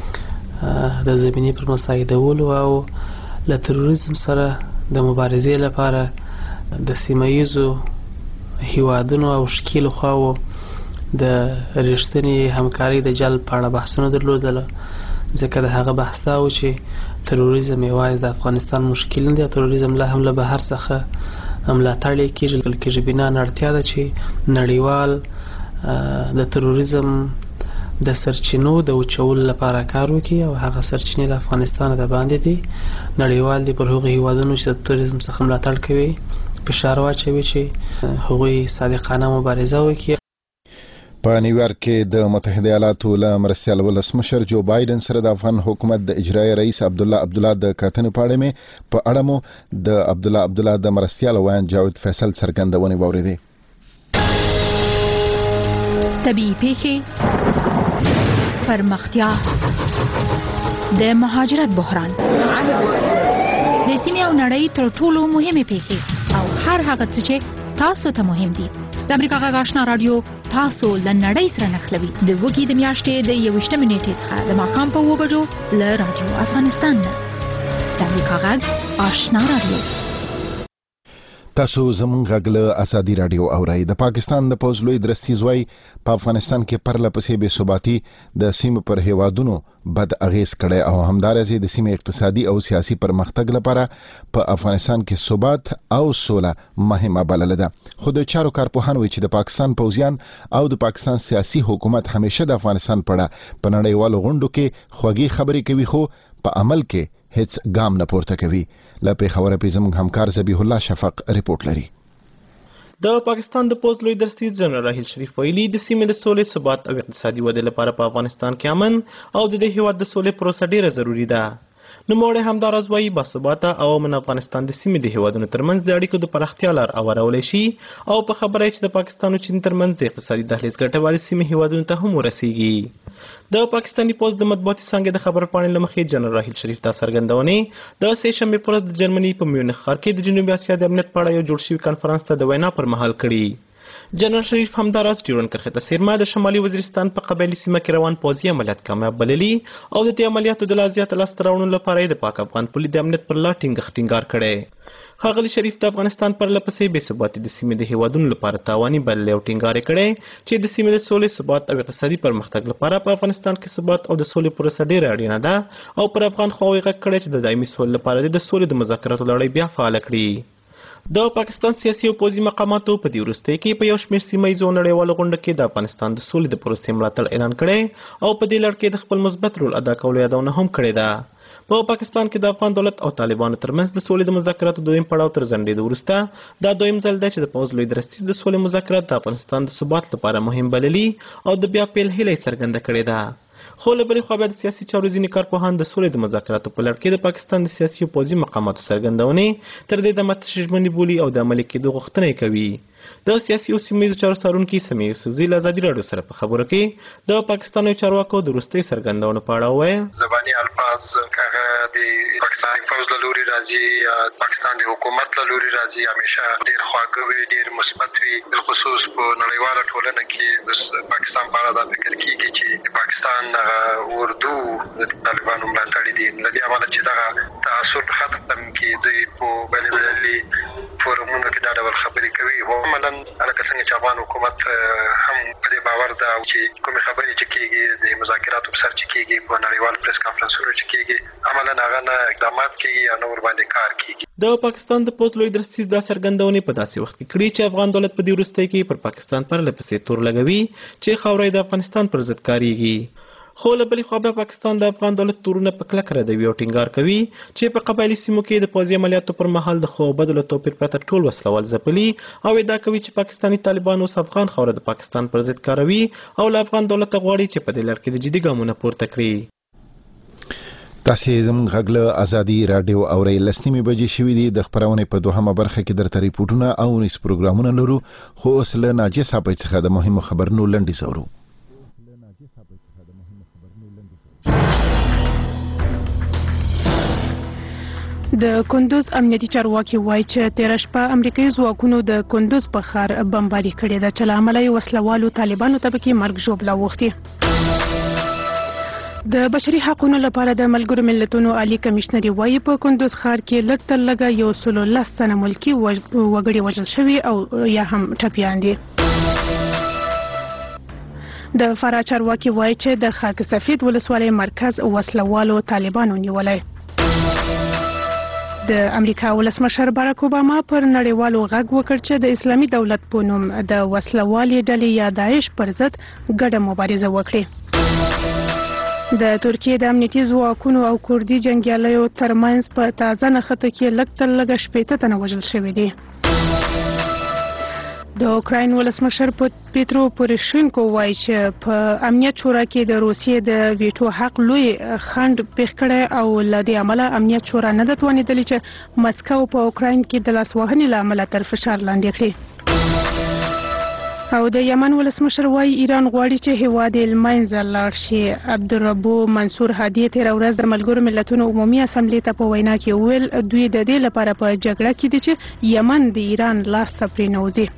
د زمینې پر مساعدولو او له تروریزم سره د مبارزې لپاره د سیمه‌ییزو هیوادونو او شکیلو خواو د رښتینې همکارۍ د جلب په اړه بحثونه درلودل، ځکه د هغه بحث دا و چې تروریزم یوازې د افغانستان مشکل نه دی، تروریزم لا هم له بهر څخه ملاتړ کېږي. بنا اړتیا ده چې نړیوال د تروریزم د سرچینو د وچولو لپاره کار وکړي او هغه سرچینې د افغانستان د باندې دي. نړیوال دي پر هغو هیوادونو چې د تروریزم څخه ملاتړ کوي فشار واچوي چې هغوی صادقانه مبارزه وکړي. په نیویارک کې د متحده ایالاتو له مرستیال ولسمشر جو بایدن سره د افغان حکومت د اجرایي رئیس عبدالله د کتنې په اړه مو د عبدالله د مرستیال ویان جاوید فیصل څرګندونې واورېدې. طبیعي پیښې، پرمختیا، د مهاجرت بحران، د سیمې او نړۍ تر ټولو مهمه پیښې او هر هغه څه چې تاسو ته مهم دي. د امریکا غږ آشنا رادیو تاسو له نړۍ سره نښلوي. د وګړي د میاشتې د 21 نیټې څخه د ماښام په 2 بجو له رادیو افغانستان نه. د امریکا غږ آشنا رادیو. تاسو زموږ غږ له ازادي رادیو اورئ. د پاکستان د پوځ لوی درستیز وایي په افغانستان کې پرله پسې بې ثباتي د سیمې پر هیوادونو بد اغیز کړی او همدارس د سیمې اقتصادي او سیاسي پرمختګ لپاره په افغانستان کې ثبات او سوله مهمه بلله ده. خو د چارو کارپوهان وایي چې د پاکستان پوځیان او د پاکستان سیاسي حکومت همیشه د افغانستان په اړه په نړیوالو غونډو کې خوږې خبرې کوي خو په عمل کې هیڅ ګام نه پورته کوي. له پیښوره په زموږ همکار ذبیح الله شفق ریپورت لري. د پاکستان د پوځ لوی درستیز جنرال راحیل شریف ویلي د سیمې د سولې، ثبات او اقتصادي ودې لپاره په افغانستان کې امن او د دې هیواد د سولې پروسه ډیره ضروری ده. نوموړی همداراز وایي باثباته او امن افغانستان د سیمې د هیوادونو ترمنځ د اړیکو د پراختیا لار هوارولی شي او په خبره چې د پاکستان او چین ترمنځ د اقتصادي دهلیز ګټه والي سیمې هیوادونو ته هم ورسیږي. د پاکستاني پوځ د مطبوعاتي څانګې د خبرپاڼې له مخې جنرال راحیل شریف دا څرګندونې د سه شنبې په ورځ د جرمني په میونخ ښار کې د جنوبي اسیا د امنیت په اړه یو جوړ شوي کنفرانس ته د وینا پر مهال کړي. جنرال شریف همداراز ډیورنډ کرښې ته څیرمه د شمالي وزیرستان په قبایلي سیمه کې روان پوځي عملیات کامیاب بللي او د دې عملیاتو د لا زیات لاسته راوړنو لپاره یې د پاک افغان پولي د امنیت پر لار ټینګار کړی. ښاغلي شریف د افغانستان پرله پسې بې ثباتي د سیمې د هیوادونو لپاره تاواني بللی او ټینګار یې کړی چې د سیمې د سولې، ثبات او اقتصادي پرمختګ لپاره په افغانستان کې ثبات او د سولې پروسه ډیره اړینه ده او پر افغان خواوې غږ کړی چې د دایمي سولې لپاره د سولې د مذاکراتو لړۍ بیا فعاله کړي. د پاکستان سیاسي او پوځي مقاماتو په دې وروستیو کې په یو شمېر سیمهییزو نړیوالو غونډو کې د افغانستان د سولې د پروسې ملاتړ اعلان کړی او په دې لړ کې د خپل مثبت رول ادا کولو یادونه هم کړې ده. په پاکستان کې د افغان دولت او طالبانو ترمنځ د سولې د مذاکراتو دویم پړاو تر ځنډېدو وروسته دا دویم ځل دی چې د پوځ لوی درستیز د سولې مذاکرات د افغانستان د ثبات لپاره مهم بللي او د بیا پیل هیله یې څرګنده کړې ده. خو له بلې خوا بیا د سیاسي چارو ځینې کارپوهان د سولې د مذاکراتو په لړ کې د پاکستان د سیاسي او پوځي مقاماتو څرګندونې تر دې دمه تشې ژمنې بولي او د عملي کېدو غوښتنه یې کوي. د سیاسي او سیمهییزو چارو څارونکي سمیع یوسفزي له ازادي راډیو سره په خبرو کې د پاکستاني چارواکو د وروستۍ څرګندونو په اړه وویل. زباني الفاظ هغه د پاکستاني پوځ له لوري راځي یا پاکستان د حکومت له لوري راځي همیشه ډېر خواږه وي، ډېر مثبت وي. بالخصوص په نړیواله ټولنه کې د پاکستان په اړه دا فکر کېږي چې د پاکستان اردو د طالبانو ملاتړي دي. له دې امله چې دغه تعصب ختم کړي دوی په بین المللي فورمونو کې دا ډول خبرې کوي او عملاً لکه څنګه چې افغان حکومت هم په دې باور ده چې کوم خبرې چې کېږي د مذاکراتو په سر چې کېږي په نړیوال پریس کانفرنسونو چې کېږي عملاً هغه نه اقدامات کېږي او نور باندې کار کېږي. د پاکستان د پوز لوی درستیز دا څرګندونې په داسې وخت کې کړي چې افغان دولت په دې وروستۍ کې پر پاکستان پرلپسې تور لګوي چې خاورې د افغانستان پر ضد کاریږي. خو له بلې خوا بیا پاکستان د افغان دولت تورونه په کلکه ردوي او ټینګار کوي چې په قبایلي سیمو کې د پوځي عملیاتو پر مهال د خو بدو له توپیر پرته ټول وسلوال ځپلي او ادعا کوي چې پاکستاني طالبان اوس افغان خاوره د پاکستان پر ضد کاروي او له افغان دولت غواړي چې په دې لړ کې د جدي ګامونه پورته کړي. تاسې زموږ غږ له ازادي راډیو اورئ. 10 بجې شوې دي. د خپرونې په دوهمه برخه کې درته ریپورټونه او نیوز پروګرامونه لرو، خو اوس له ناجیه صاحب څخه د مهمو خبرونو لنډیز اورو. د کندوز امنیتي چارواکي وایي چې تیر شپه امریکایي ځواکونو د کندوز په ښار بمباري کړې ده چې له امله یې وسلوالو طالبانو ته پکې مرګ ژوبله اوښتې. د بشري حقوقو لپاره د ملګرو ملتونو عالی کمشنري وایي په کندوز ښار کې لږ تر لږه 110 تنه ملکي وګړي وژل شوي او یا هم ټپیان دي. د فراه چارواکي وایي چې د خاک سفید ولسوالۍ مرکز وسلوالو طالبانو نیولی. د امریکا ولسمشر باراک اوباما پر نړیوالو غږ وکړ چې د اسلامي دولت په نوم د وسلوالې ډلې یا داعش پر ضد ګډه مبارزه وکړي. د ترکیې د امنیتي ځواکونو او کردي جنګیالیو ترمنځ په تازه نښته کې لږ تر لږه 60 تنه وژل شوي دي. د اوکراین ولسمشر پیترو پوروشینکو وایي چې په امنیت شورا کې د روسیې د ویټو حق لوی خنډ پیښ کړی او له دې امله امنیت شورا نه ده توانېدلې چې مسکو په اوکراین کې د لاسوهنې له امله تر فشار لاندې کړي. او د یمن ولسمشر وایي ایران غواړي چې هیواد یې له منځه لاړ شي. عبدالربو منصور هادي تېره ورځ د ملګرو ملتونو عمومي اسامبلې ته په وینا کې وویل دوی د دې لپاره په جګړه کې دي چې یمن د ایران لاس ته پرېنوځي.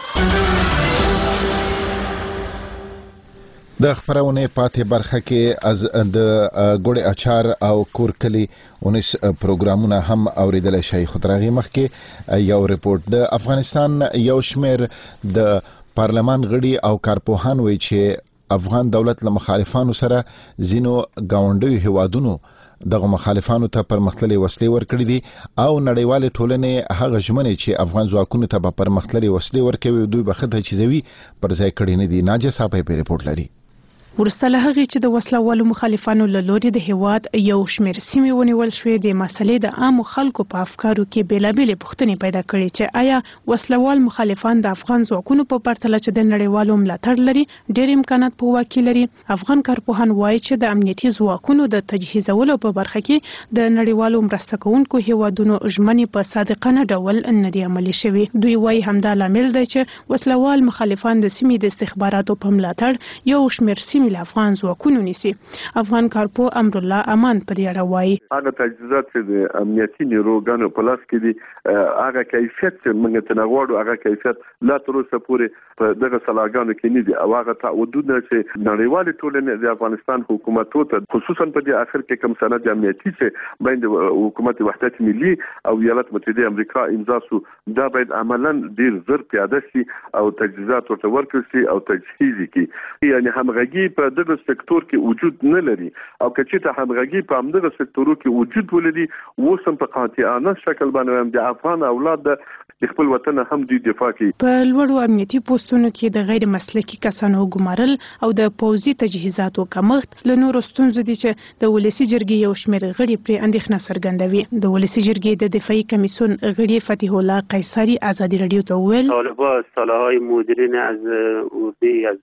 د خبرونې پاتې برخه کې از د ګوړې اچار او کورکلی 19 پروګرامونه هم اوریدل شي. خو تر هغې مخکې یو ریپورت د افغانستان یو شمېر د پارلمان غړي او کارپوهان وایي چې افغان دولت له مخالفانو سره ځینو ګاونډیو هیوادونو دغه مخالفانو ته پرمختللي وسلې ورکړي دي او نړیوال ټولنې هغه ژمنې چې افغان ځواکونو ته به پرمختللي وسلې ورکوي دوی به ښه تجهیزوي پر ځای کړي نه دي. ناجیه صاحب په ریپورت لري. وروسته له هغې چې د وسلوالو مخالفانو له لوري د هیواد یو شمېر سیمې ونیول شوې د مسلې د عامو خلکو په افکارو کې بېلابېلې پوښتنې پیدا کړي چې آیا وسلوال مخالفان د افغان ځواکونو په پرتله چې د نړیوالو ملاتړ لري ډېر امکانات په واک کې لري. افغان کارپوهان وایي چې د امنیتي ځواکونو د تجهیزولو په برخه کې د نړیوالو مرسته کوونکو هیوادونو ژمنې په صادقانه ډول نه دي عملي شوي. دوی وایي همدا لامل دی چې وسلوال مخالفان د سیمې د استخباراتو په ملاتړ یو شمېر سیمې له افغان ځواکونو نیسي. افغان کارپو امرالله امان په دې اړه وایي هغه تجهیزات چې د امنیتي نیروګانو په لاس کې دي هغه کیفیت چې موږ ته غواړو هغه کیفیت لا تر اوسه پورې په دغه سلاګانو کې نه دي او هغه تعهدونه چې نړیوال ټولنې د افغانستان حکومت ته خصوصا په دې اخر کې کوم سند امنیتي چې بین حکومت وحدت ملي او ایالات متحده امریکا امضا شو دا باید عملاً ډیر زر پیاده شي او تجهیزات ورته ورکړل شي او تجهیز کړي. یعنی همغږي په دغه سکتور کې وجود نه لري او کچې ته همغږي په همدغه سکتورو کې وجود ولري وسم په قاطعانه شکل باندې د افغان اولاد د خپل وطن هم دوی دفاع کوي. په لوړو امنیتي پوسټونو کې د غیر مسلکي کسانو ګمارل او د پوځي تجهیزاتو کمښت له نورو ستونزو دي چې د ولسي جرګې یو شمېر غړي پرې اندېښنه څرګندوي. د ولسي جرګې د دفاعي کمیسیون غړي فتح الله قیصري ازادي رادیو ته وویل طالبان اصطلاحات مدیرین از اردی از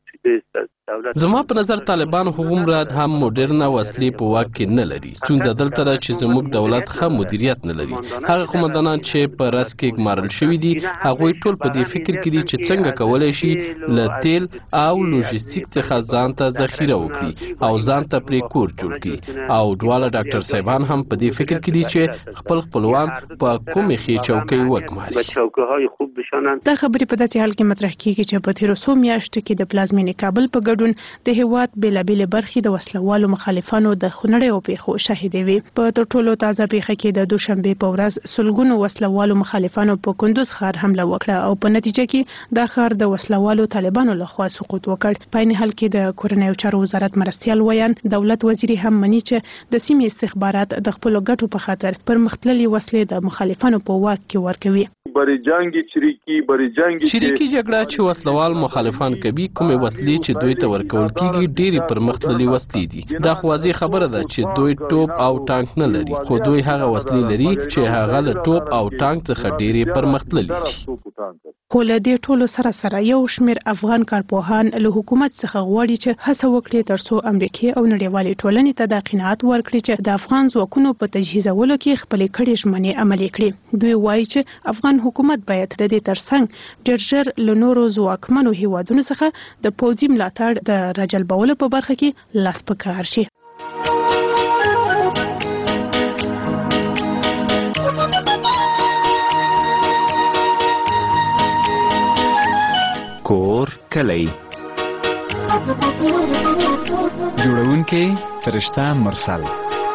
دولت زما په نظر طالبان هغومره هم مدرنه وسلې په واک کې نه لري. ستونزه دلته ده چې زموږ دولت ښه مدیریت نه لري. هغه قومندانان چې په رس کې ګمارل شوي دي هغوی ټول په دې فکر کې دي چې څنګه کولی شي له تیل او لوژستیک څخه ځان ته ذخیره وکړي او ځان ته پرې کور جوړ کړي او دواړه ډاکټر صاحبان هم په دې فکر کې دي چې خپل خپلوان په کومې ښې چوکۍ وګماري. دا خبرې په داسې حال کې مطرح کیږي چې په تیرو څو میاشتو کې د پلازمینې کابل په ګډون د هیواد بېلابېلې برخې د وسلوالو مخالفانو د خونړیو پیښو شاهدې وي. په تر ټولو تازه پیښه کې د دوشنبې په ورځ سلګونو وسلوالو مخالفانو په کندوز ښار حمله وکړه او په نتیجه کې دا ښار د وسلوالو طالبانو لخوا سقوط وکړ. په عین حال کې د کورنیو چارو وزارت مرستیال ویان دولت وزیر هم مني چې د سیمې استخبارات د خپل ګټو په خاطر پرمختللي وسلې د مخالفانو په واک کې ورکوي. بری جنگي چریکي جګړه چې وسلوال مخالفان کوي کومې وسلې چې دوی ته ورکول کیږي ډېری پرمختللي وسلې دي. دا خو واضح خبره ده چې دوی ټوپ او ټانک نه لري، خو دوی هغه وسلې لري چې هغه له ټوپ او ټانک څخه ډېری پرمختللي دي. خو له دې ټولو سره یو شمېر افغان کارپوهان له حکومت څخه غواړي چې هڅه وکړي ترڅو امریکای او نړیوالې ټولنې ته د قناعت ورکړي چې د افغان ځواکونو په تجهیزولو کې خپلې کړې ژمنې عملي کړي. دوی وایي چې افغان حکومت باید د دې ترڅنګ ډېر ژر له نورو ځواکمنو هیوادونو څخه د پوځي ملاتړ د راجلبولو په برخه کې لاس په کار شي. کور کلی جوړونکي فرشته مرسل.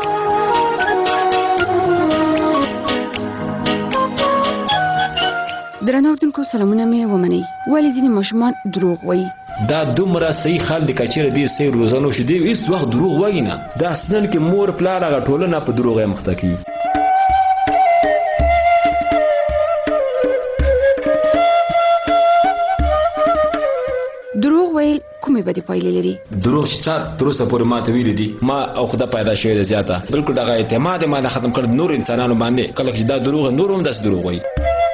درنو اردوونکو سلامونه مې ومنئ. ولې ځینې ماشومان دروغ وایي؟ دا دومره صحیح خال دی که چېرې دې صحیح روزنه وشي دی هېڅ وخت دروغ وایي نه. دا اصلاً کې مور پلار هغه ټولنه په دروغ یې مخته کوي. دروغ ویل کومې بدې پایلې لري؟ دروغ چې چا تر اوسه پورې ما ته ویلي دي ما او خدا پیدا شوې ده زیاته بالکل دغه اعتماد یې ما نه ختم کړ نور انسانانو باندې. کله چې دا دروغ نور هم داسې دروغ وایي.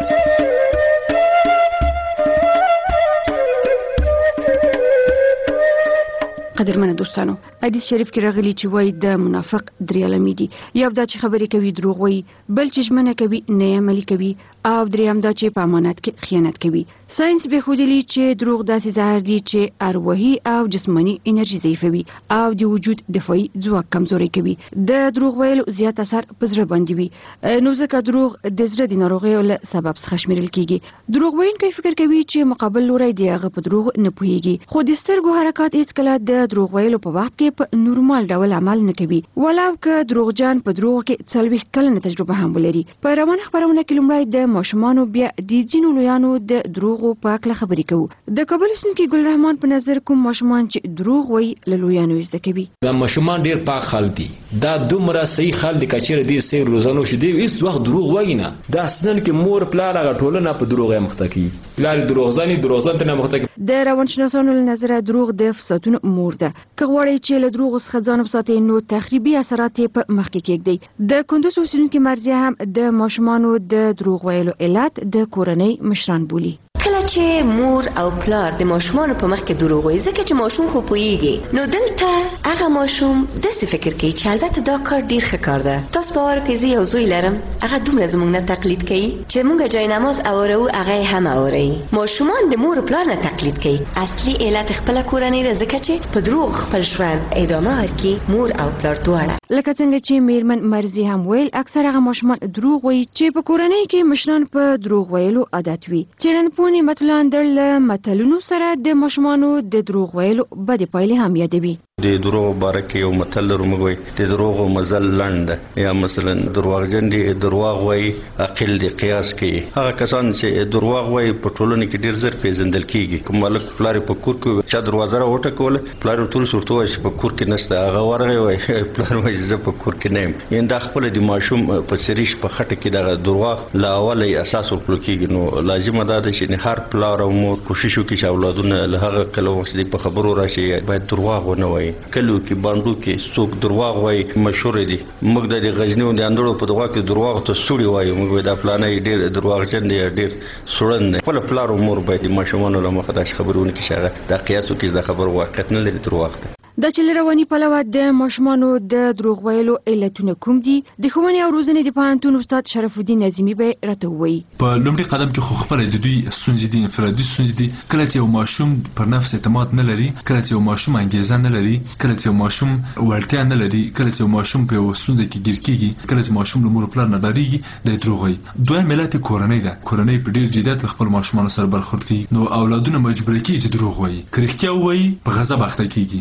قدرمنه دوستانو، حدیث شریف کې راغلی چې وایي د منافق درې علامې دي. یو دا چې خبرې کوي دروغ وایي، بل چې ژمنه کوي نه عملي کوي، او دریم دا چې په امانت کې خیانت کوي. ساينس به ښودلي چې دروغ داسې زهر دي چې ارواحي او جسماني انرژي ضعیفوي او د وجود دفاعي ځواک کمزوري کوي. د دروغ ویلو زیات اثر په زړه باندې وي، نو ځکه دروغ د زړه د ناروغیو له سبب څخه شمیرل کیږي. دروغ ویونکی فکر کوي چې مقابل لوری دی هغه په دروغ نه پوهیږي، خو د سترګو حرکات هیڅ کله د دروغ ویلو په وخت کې په نورمال ډول عمل نه کوي، ولو که دروغجن په دروغ کې 40 کلنه تجربه هم ولري. په روانه خبرونه کې لومړی د ماشومانو بیا د ځینو لویانو د دروغو په اړه خبرې کوو. د کابل اوسیدونکي ګل رحمان په نظر کوم ماشومان چې دروغ وایي له لویانو زده کوي؟ دا ماشومان ډیر پاک خلک دي. دا دومره صحیح خلک دي چې چېرې دې صحیح روزنه وشي دی هېڅ وخت دروغ وایي نه. دا اصلاً کې مور پلار هغه ټولنه په دروغ یې مخته کوي. پلار دروغزن ته نه مخته کوي. د روانشناسانو له نظره دروغ د فسادونو مور ده. که غواړئ چې له دروغو څخه ځان وساتئ نو تخریبي اثرات یې په مخ کې کېږدئ. د کندوز اوسیدونکي مرضیه هم د ماشومانو د دروغ ویلو علت د کورنۍ مشران بولي. کله چې مور او پلار د ماشومانو په مخ کې دروغ وایي ځکه چې ماشوم خو پوهیږي، نو دلته هغه ماشوم داسې فکر کوي چې البته دا کار ډیر ښه کار ده. تاسو باور کوئ زه یو زوی لرم هغه دومره زموږ نه تقلید کوي چې موږ جای نماز اورو هغه هم اوري. ماشومان د مور او پلار نه تقلید کوي. اصلي علت خپله کورنۍ ده ځکه چې په دروغ خپل ژوند ادامه ورکړي مور او پلار دواړه. لکه څنګه چې میرمن مرضی هم ویل اکثر هغه ماشومان دروغ وایي چې په کورنۍ کې مشران په دروغ ویلو عادت وي. څېړنپوهنې متلان له متلونو سره د ماشومانو د دروغ ویلو بدې پایلې هم یادوي. د دروغ باره کې یو متل لرو موږ وایي د دروغو مزل لنډ ده، یا مثلا درواغجن دي دروغ وایي عقل دي قیاس کوي. هغه کسان چې دروغ وایي په ټولنه کې ډیر زر پیژندل کیږي. کوم مالک پلار په کور کې چا دروازه راوټکوله پلار ټول صورت وایي چې په کور کې نشته، هغه ورغی وایي پلار وایي زه په کور کې نه یم. یعنې دا خپل د ماشوم په سریش په خټه کې دغه دروغ لا اوله اساس ورکول کیږي. نو لازمه ده چې هر پلار او مور کوشش وکړي چې اولادونه له هغه کله وخت په خبرو راشي باید دروغ ونه وایي. کلو کې باندو کې څوک دروغ وایي مشهور دي. موږ د غزنی او د اندړو په دغه کې دروغ ته سوري وایو. موږ د پلانې ډېر دروغجن دي ډېر سړن دي. خپل پلار او مور باید ماشومان له مخه د خبرونه کې شغه د قیاسو کې د خبر واقعیت نه لري دروغ ده. د چل رواني پلوه د ماشومانو د دروغ ویلو علتونه کوم دي؟ د ښوونې او روزنې د پوهنتون استاد شرف الدین نظیمي به راته ووایي. په لومړي قدم کې خو خپله د دوی ستونزې دي، انفرادي ستونزې دي. کله چې یو ماشوم پر نفس اعتماد نه لري، کله چې یو ماشوم انګیزه نه لري، کله چې یو ماشوم وړتیا نه لري، کله چې یو ماشوم په یو ستونزه کې ګیر کېږي، کله چې ماشوم له مور پلار نه ډارېږي د دروغ وایي. دویم علت کورنۍ ده. کورنۍ په ډېر جدیت له خپل ماشومانو سره برخورد کوي، نو اولادونه مجبوره کېږي چې دروغ وایي. که رښتیا ووایي په غضب اخته کېږي. کېدای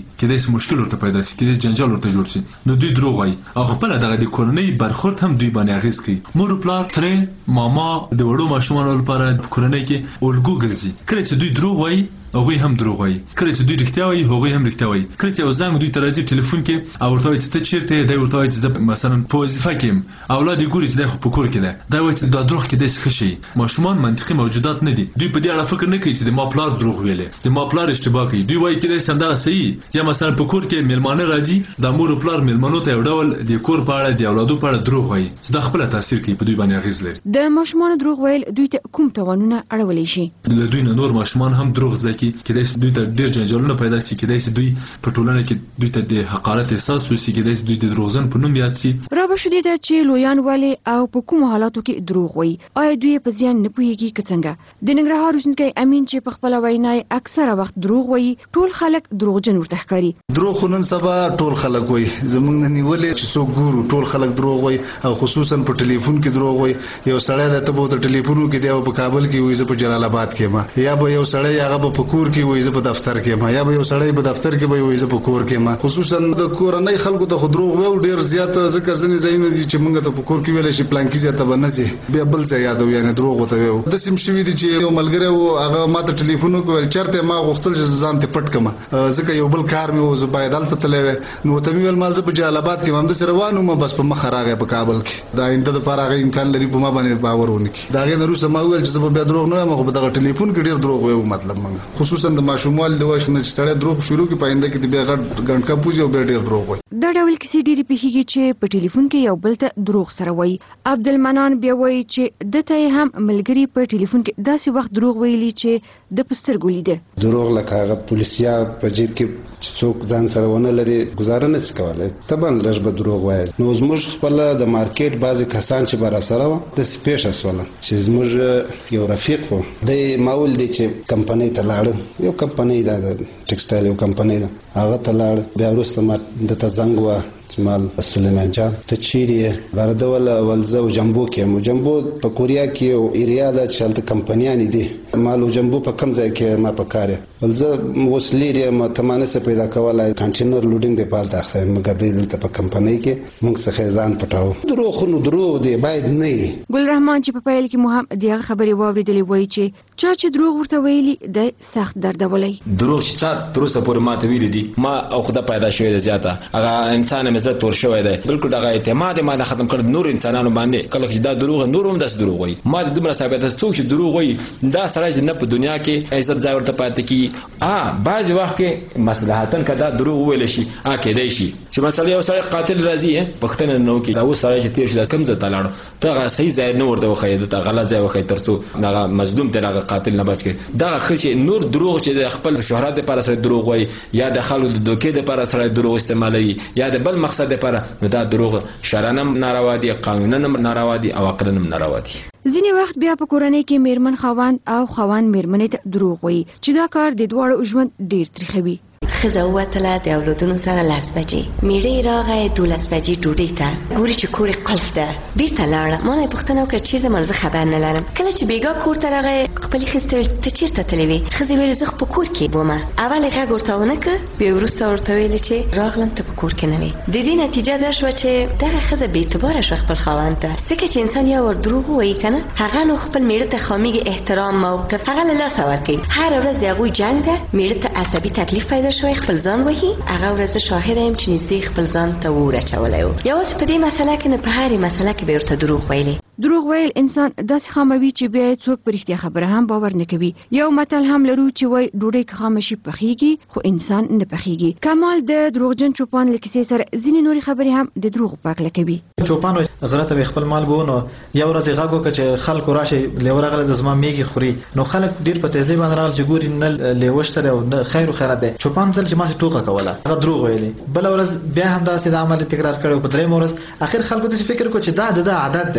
کېدای مشکل ورته پیدا شي کېدای جنجال ورته جوړ شي نو دوی دروغ وایي او خپل دغه د کورنۍ برخورد هم دوی باندې اغیز کوي مور پلار ترې ماما د وړو ماشومانو لپاره کورنۍ کې الګو ګرځي کله چې دوی دروغ وایي هغوی هم دروغ وایي کله چې دوی رښتیا وایي هغوی هم رښتیا وایي کله چې یو زنګ دوی ته راځي ټلیفون کې او ورته وایي چې ته چېرته یې دی ورته وایي چې زه مثلا په وظیفه کې یم اولاد یې ګوري چې دی خو په کور کې دی دا وایي چې دا دروغ کېدای شي ښه شي ماشومان منطقي موجودات نه دي دوی په دې اړه فکر نه کوي چې د ما پلار دروغ ویلی د ما پلار اشتباه کوي دوی وایي کېدای شي همدغه صحیح یا مثلا په کور کې میلمانه راځي د مور او پلار میلمنو ته یو ډول د کور په اړه د اولادو په اړه دروغ وایي چې دا خپله تاثیر کوي په دوی باندې اغېز لري د ماشومانو دروغ ویل دوی ته کوم تاوانونه اړولی شي له دوی نه نور ماشومان هم دروغ زده کړي کېدای شي دوی ته ډېر جنجالونه پیدا شي کېدای شي دوی په ټولنه کې دوی ته د حقارت احساس وشي کېدای شي دوی د دروغجن په نوم یاد شي رابه شدې ده چې لویان ولې او په کومو حالاتو کې دروغ وایي آیا دوی په زیان نه پوهېږي که څنګه د ننګرهار اوسېدونکی امین چې په خپله وینا یې اکثره وخت دروغ وایي ټول خلک دروغجن ورته ښکاري دروغ خو نن سبا ټول خلک وایي زموږ نه نیولې چې څوک ګورو ټول خلک دروغ وایي او خصوصا په ټلیفون کې دروغ وایي یو سړی دی ته به ورته ټلیفون وکړي دی په کابل کې وایي زه په جلال آباد کې یم یا به یو سړی هغه به په کور کې وایي زه په دفتر کې یم یا به یو سړی په دفتر کې به وایي زه په کور کې یم خصوصا د کورنۍ خلکو ته خو دروغ وایو ډېر زیات ځکه ځینې ځایونه دي چې موږ ته په کور کې ویلی شي پلانکي ځای ته به نه ځې بیا بل ځای یادوي یعنې دروغ ورته وایو داسې هم شوي دي چې یو ملګری و هغه ما ته ټلیفون وکړ چېرته ما غوښتل چې ځان ته پټ کړم ځکه یو بل کار مې و زه باید هلته تللی وی نو ورته مې ویل ما زه په جلال آباد کې یم همداسې روان وم بس په مخه راغی په کابل کې د آینده دپاره هغه امکان لري په ما باندې باور ونه کړي د هغې نه وروسته ما وویل چې زه به بیا دروغ نه وایم خو په دغه ټلیفون کې ډېر دروغ وایو مطلب موږ خصوصا د ماشوموالي د وخت نه چې سړی دروغ شروع کړي په آینده کې د بیا غټ ګنډکه پوځي او بیا ډېر دروغ وایي دا ډول کیسې ډېرې پېښېږي چې په ټلیفون کې یو بل ته دروغ سره وایي عبدالمنان بیا وایي چې ده ته یې هم ملګري په ټلیفون کې داسې وخت دروغ ویلي چې د په سترګو لیده دروغ لکه هغه پولیسیا په جیب کې چې څوک ځان سره ونه لري ګزاره نه شي کولی طبعا لږ به دروغ وایي نو زموږ خپله د مارکیټ بعضې کسان چې به راسره وه داسې پېښه شوله چې زموږ یو رفیق و دی ما ویل دی چې کمپنۍ ته لاړه یو کمپنۍ ده د ټکسټایل یو کمپنۍ ده هغه ته لاړه بیا وروسته ما دته زنګ وه مال سلیمان جان ته چیرې یې بارده ول زه و جمبو کې یم جمبو په کوریا کې یو ایریا ده چې هلته کمپنیانې دي مال و جمبو په کوم ځای کې ما په کار یم ول زه اوس لیر یم ته ما نسه پیدا کولی کانټینر لوډینګ دی په هلته اخته یم مګر دی دلته په کمپنۍ کې موږ څخه یې ځان پټاو دروغ خو نو دروغ دی باید نه وي ګل رحمان چې په پیل کې مو هم د هغه خبرې واورېدلې وایي چې چا چې دروغ ورته ویلي دی سخت دردولی دروغ چې چا تر اوسه پورې ما ته ویلي دي ما او خدا پیدا شوی دی زیاته هغه انسان مې زړه تور شوی دی بالکل دغه اعتماد ما نه ختم کړ نور انسانانو باندې کله چې دا دروغ نور هم داس دروغ وایي ما د دومره ثابته څوک چې دروغ وایي دا سړی چې نه په دنیا کې عزت ځای ورته پاتې کېږي بعضې وخت کې مصلحتاً که دا دروغ وویلی شي کېدی شي چې مثلا یو سړی قاتل راځي پوښتنه نه وکړي دا اوس سړی چې تېر شي دا کوم ځای ته لاړو ته هغه صحیح ځای نه ورته وښیي ته غلط ځای وښیي تر څو هغه مظلوم دی هغه قاتل نه بچ کړي دغه ښه چې نور دروغ چې د خپل شهرت دپاره سړی دروغ وایي یا د خلکو د دوکې دپاره سړی دروغ استعمالوي یا د بل مقصد دپاره نو دا دروغ شرعاً هم ناروا دي قانونا هم ناروا دي او عقلاً هم ناروا دي ځینې وخت بیا په کورنۍ کې میرمن خاوند او خاوند میرمنې ته دروغ وایي چې دا کار د دواړو ژوند ډېر تریخوي ښځه ووتله د اولادونو سره 10 بجې میړه راغی 12 بجې ډوډۍ ته ګوري چې کور یې قلف ده بېرته لاړه ما نه یې پوښتنه وکړه چېرته یم زه خبر نه لرم کله چې بېګا کور ته راغی خپلې ښځې ته ویل ته چېرته تللې وې ښځې ویل زه خو په کور کې ومه اول یې غږ ورته ونه کړ بیا وروسته ورته ویلې چې راغلم ته په کور کې نه وې د دې نتیجه دا شوه چې دغه ښځه بېاعتباره شوه خپل خاوند ته ځکه چې انسان یا ور دروغ ووایي که نه هغه نو خپل میړه ته خامېږي احترام موقف هغه له لاسه ورکوي هره ورځ د هغوی جنګ ده میړه ته عصبي تکلیف پیدا شوی خپل ځان وهي هغه ورځ شاهد یم چې نږدې خپل ځان ته اور اچولی و یوازې په دې مسله کې نه په هرې مسله کې به ورته دروغ ویلې دروغ ویل انسان داسې خاموي چې بیا یې څوک په رښتیا خبره هم باور نه کوي یو متل هم لرو چې وایي ډوډۍ که خامه شي پخیږي خو انسان نه پخیږي کمال د دروغجن چوپان له کیسې سره ځینې نورې خبرې هم د دروغو پاکله کوي چوپان غره ته خپل مال بو نو یو ورځ یې غږ وکړ چې خلکو راشي لیوه راغلی د زما میږي خوري نو خلک ډېر په تیزۍ باندې راغلل چې ګوري نه لیوه شته دی او نه خیر و خیرات دی چوپان ځل چې ماسې ټوکه کوله هغه دروغ ویلې بله ورځ بیا همداسې د عمل تکرار کړی په درېیمه ورځ اخر خلکو داسې فکر وکړو چې دا د ده عادت دی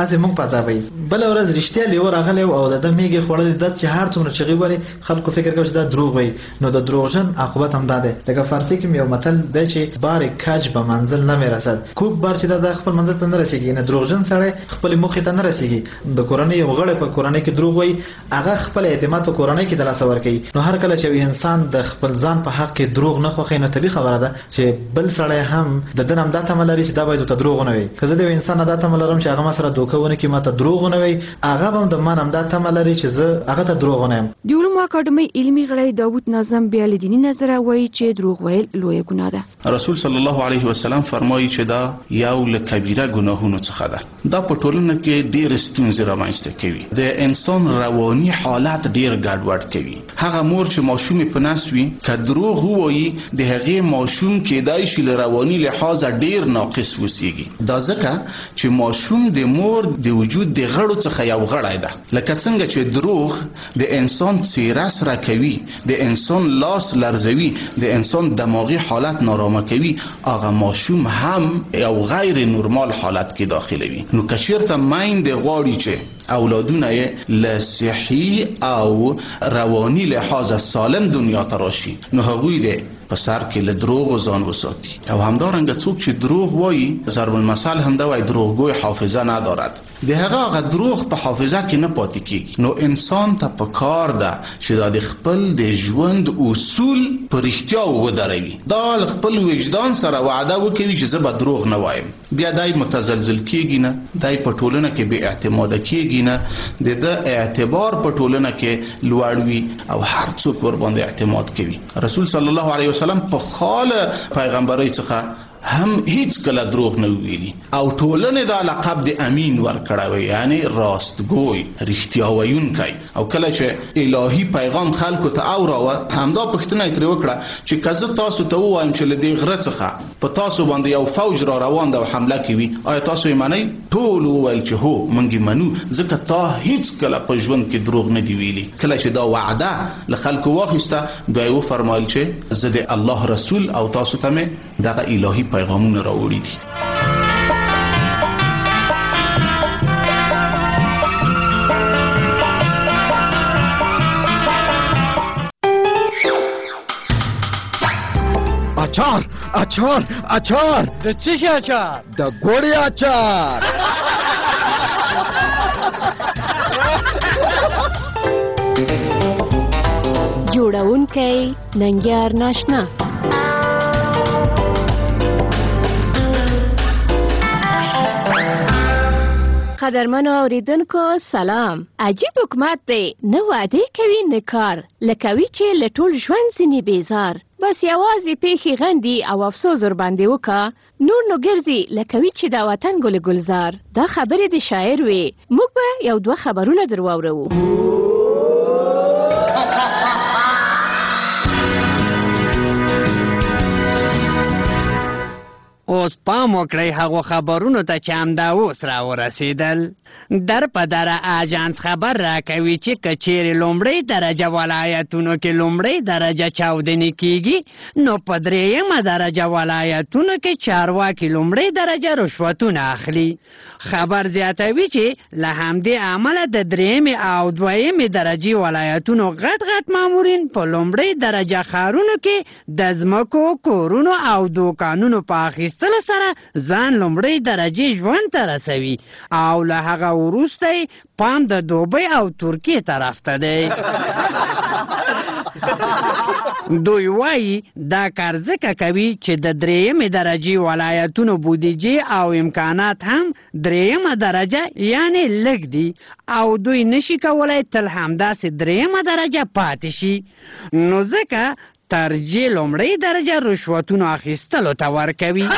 داسې موږ پځاوي بل ورځ رښتیا لیو راغلی او د میګي خوړل د چې هر څومره چغي وړي خلکو فکر کوي چې دا دروغ وي نو د دروغجن عاقبت هم ده لکه فارسی کې یو متل دی چې بار کج به منزل نه میرسد کوک بار چې د خپل منزل ته نه رسیږي نه دروغجن سره خپل موخې ته نه رسیږي د کورنۍ یو غړی په کورنۍ کې دروغ وي هغه خپل اعتماد په کورنۍ کې د لاس ور کوي نو هر کله چې انسان د خپل ځان په حق کې دروغ نه خوښي نه طبيعي خبره ده چې بل سړی هم د دنم د تمل لري چې دا باید ته دروغ نه وي کله د انسان د تمل لرم چې هغه ما سره دوکهونه کې ماته دروغ نه وي هغه هم د منم د تمل لري چې زه هغه ته دروغ نه یم د علومو اکاډمي علمي غړی داوود نظم بیا له دیني نظره وایي چې دروغ ویل لویه ګناه ده رسول صلی الله علیه وسلم فرمایي چې دا یو له کبیره ګناهونو څخه ده دا په ټولنه کې ډېر ستونزې رامنځته کوي د انسان رواني حالت ډېر ګډوډ کوي هغه مور چې ماشوم په نس وي که دروغ وایي د هغې ماشوم کېدای شي له رواني لحاظه ډېر ناقص وسیږي دا ځکه چې ماشوم د مور د وجود د غړو څخه یو غړی ده لکه څنګه چې دروغ د انسان څیره سره کوي د انسان لاس لرزوي د انسان دماغي حالت نارامه کوي هغه ماشوم هم یو غیر نورمال حالت کې داخلوي نو که چېرته میندې غواړي چې اولادونه یې له صحي او رواني لحاظ سالم دنیا ته راشي نو هغوی دی په سر کې له دروغ ځان وساتي او همدارنګه څوک چې دروغ وایي ضرب المثل هم دا وایي دروغگوی حافظه ندارد د هغه دروغ په حافظه کې نه پاتې کیږي نو انسان ته پکار ده چې د خپل د ژوند اصول په رښتیا ودروي دا خپل وجدان سره وعده وکړي چې زه به دروغ نه وایم بیا دای متزلزل کیږي نه دای په ټولنه کې بې اعتماد کیږي نه د اعتبار په ټولنه کې لوړ وي او هر څوک ور باندې اعتماد کوي رسول صلی الله علیه وسلم په خاله پیغمبري څخه هم هیڅ کله دروغ نه ویلي او ټولنه دا لقب د امین ورکړی یعنی راستګوی رښتیا ویونکی او کله چې الهي پیغام خلکو ته اوراوه همدا پښتنه یې ترې وکړه چې که زه تاسو ته ووایم چې له دې غره څخه په تاسو باندې یو فوج را روان ده او حمله کوي آیا تاسو یې منئ ټول وویل چې هو موږ یې منو ځکه تا هیڅ کله په ژوند کې دروغ نه دی ویلي کله چې دا وعده له خلکو واخیسته بیا یې وفرمایل چې زه د الله رسول او تاسو ته مې دغه الهي پیغامونه راوړي دي اچار اچار اچار د څه شي اچار د ګوړې اچار جوړونکی ننګیار ناشنا قدرمنو اوریدونکو سلام عجیب حکومت دی نه وعده کوي نه کار لکوي چې لټول ژوند ځینې بیزار بس یوازې پیښې غندي او افسوس ور باندې وکا نور نو ګرځي لکوي چې دا وطن ګل ګلزار دا خبرې د شاعر وي موږ به یو دوه خبرونه درواورو اوس پام وکړئ هغو خبرونو ته چې همدا اوس را ورسېدل در په دره اجانس خبر راکوي چې که چیرې لومړۍ درجه ولایتونو کې لومړۍ درجه چاودنې کیږي نو په درېیمه درجه ولایتونو کې چارواکي لومړۍ درجه رشوتونه اخلي خبر زیاتوي چې له همدې امله د درېیمې او دویمې درجې ولایتونو غټ غټ مامورین په لومړۍ درجه ښارونو کې د ځمکو کورونو او دوکانونو په اخیستلو سره ځان لومړۍ درجې ژوند ته رسوي او له هغه وروسته پام د دوبۍ او ترکیې طرف ته دی دوی وایي دا کار ځکه کوي چې د درېیمې درجې ولایتونو بودیجې او امکانات هم درېیمه درجه یعنی لږ دي او دوی نشي کولی تل همداسې درېیمه درجه پاتې شي نو ځکه ترجیح لومړۍ درجه رشوتونو اخیستلو ته ورکوي